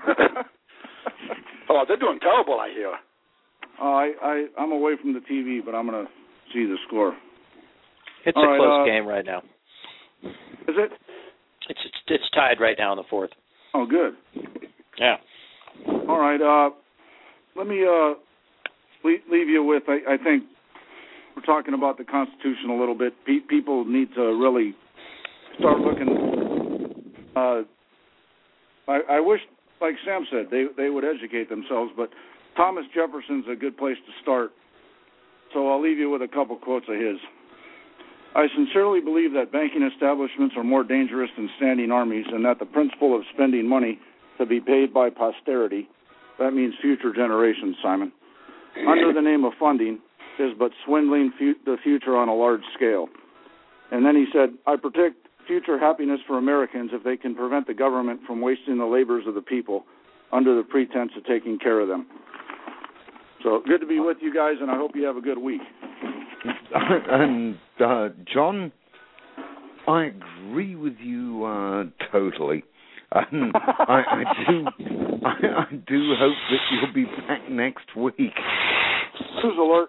Oh, they're doing terrible, I hear. I'm away from the TV, but I'm going to see the score. It's a close game right now. Is it? It's tied right now in the fourth. Oh, good. Yeah. All right. Let me leave you with, I think we're talking about the Constitution a little bit. People need to really start looking. I wish like Sam said, they would educate themselves. But Thomas Jefferson's a good place to start. So I'll leave you with a couple quotes of his. I sincerely believe that banking establishments are more dangerous than standing armies, and that the principle of spending money to be paid by posterity, that means future generations, Simon, under the name of funding, is but swindling the future on a large scale. And then he said, I predict future happiness for Americans if they can prevent the government from wasting the labors of the people under the pretense of taking care of them. So good to be with you guys, and I hope you have a good week. And John, I agree with you totally. I do hope that you'll be back next week. Who's alert?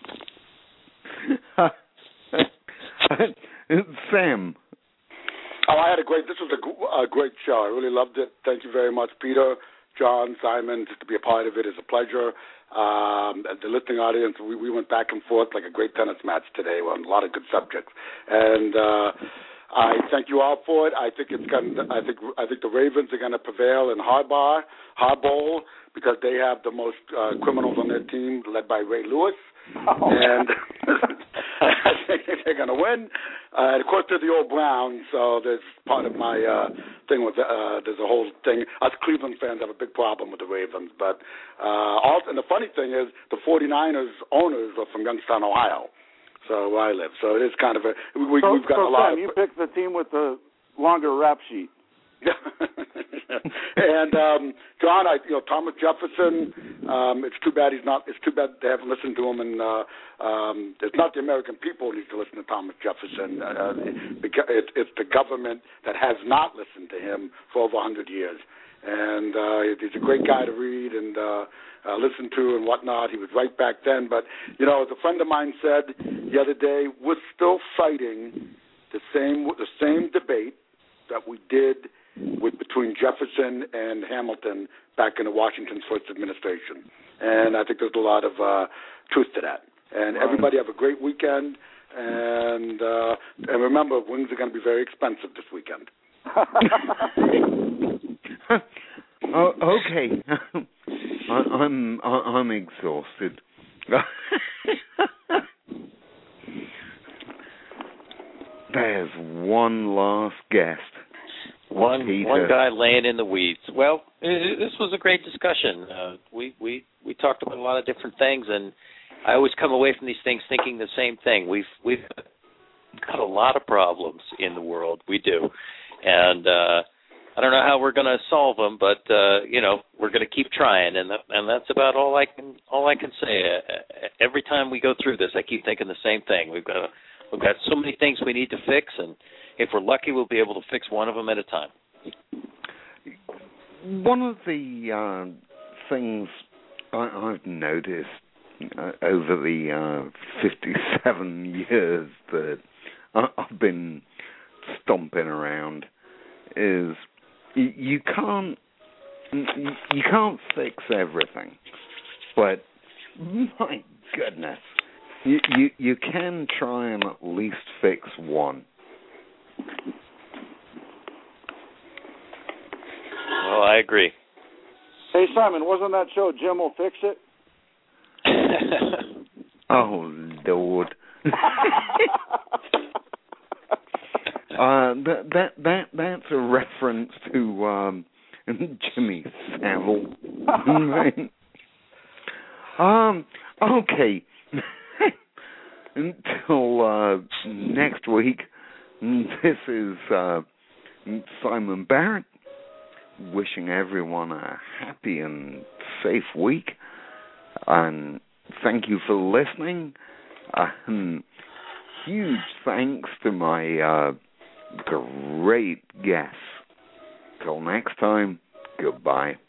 Sam. Oh, this was a great show. I really loved it. Thank you very much, Peter, John, Simon. Just to be a part of it is a pleasure. The listening audience, we went back and forth like a great tennis match today on a lot of good subjects. And I thank you all for it. I think I think the Ravens are going to prevail in hardball, because they have the most criminals on their team, led by Ray Lewis. And I think they're going to win. Of course, they're the old Browns, so there's part of my thing with there's a whole thing. Us Cleveland fans have a big problem with the Ravens, but and the funny thing is the 49ers owners are from Youngstown, Ohio, so where I live. So it is kind of we've got a lot. Sam, you picked the team with the longer rap sheet. And John, Thomas Jefferson. It's too bad It's too bad they haven't listened to him. And it's not the American people who need to listen to Thomas Jefferson. Because it's the government that has not listened to him for over 100 years. And he's a great guy to read and listen to and whatnot. He was right back then. But as a friend of mine said the other day, we're still fighting the same debate that we did between Jefferson and Hamilton back in the Washington's first administration. And I think there's a lot of truth to that. And everybody have a great weekend. And remember, wings are going to be very expensive this weekend. Okay. I'm exhausted. There's one last guest. One guy laying in the weeds. Well, this was a great discussion. We talked about a lot of different things, and I always come away from these things thinking the same thing. We've got a lot of problems in the world. We do, and I don't know how we're going to solve them, but we're going to keep trying, and that's about all I can say. Every time we go through this, I keep thinking the same thing. We've got so many things we need to fix, and if we're lucky, we'll be able to fix one of them at a time. One of the things I've noticed over the 57 years that I've been stomping around is you can't fix everything, but my goodness, you can try and at least fix one. Well, I agree. Hey, Simon, wasn't that show Jim Will Fix It? Oh, Lord. That's a reference to Jimmy Savile. Okay. Until next week, this is Simon Barrett wishing everyone a happy and safe week. And thank you for listening. Huge thanks to my great guests. Till next time, goodbye.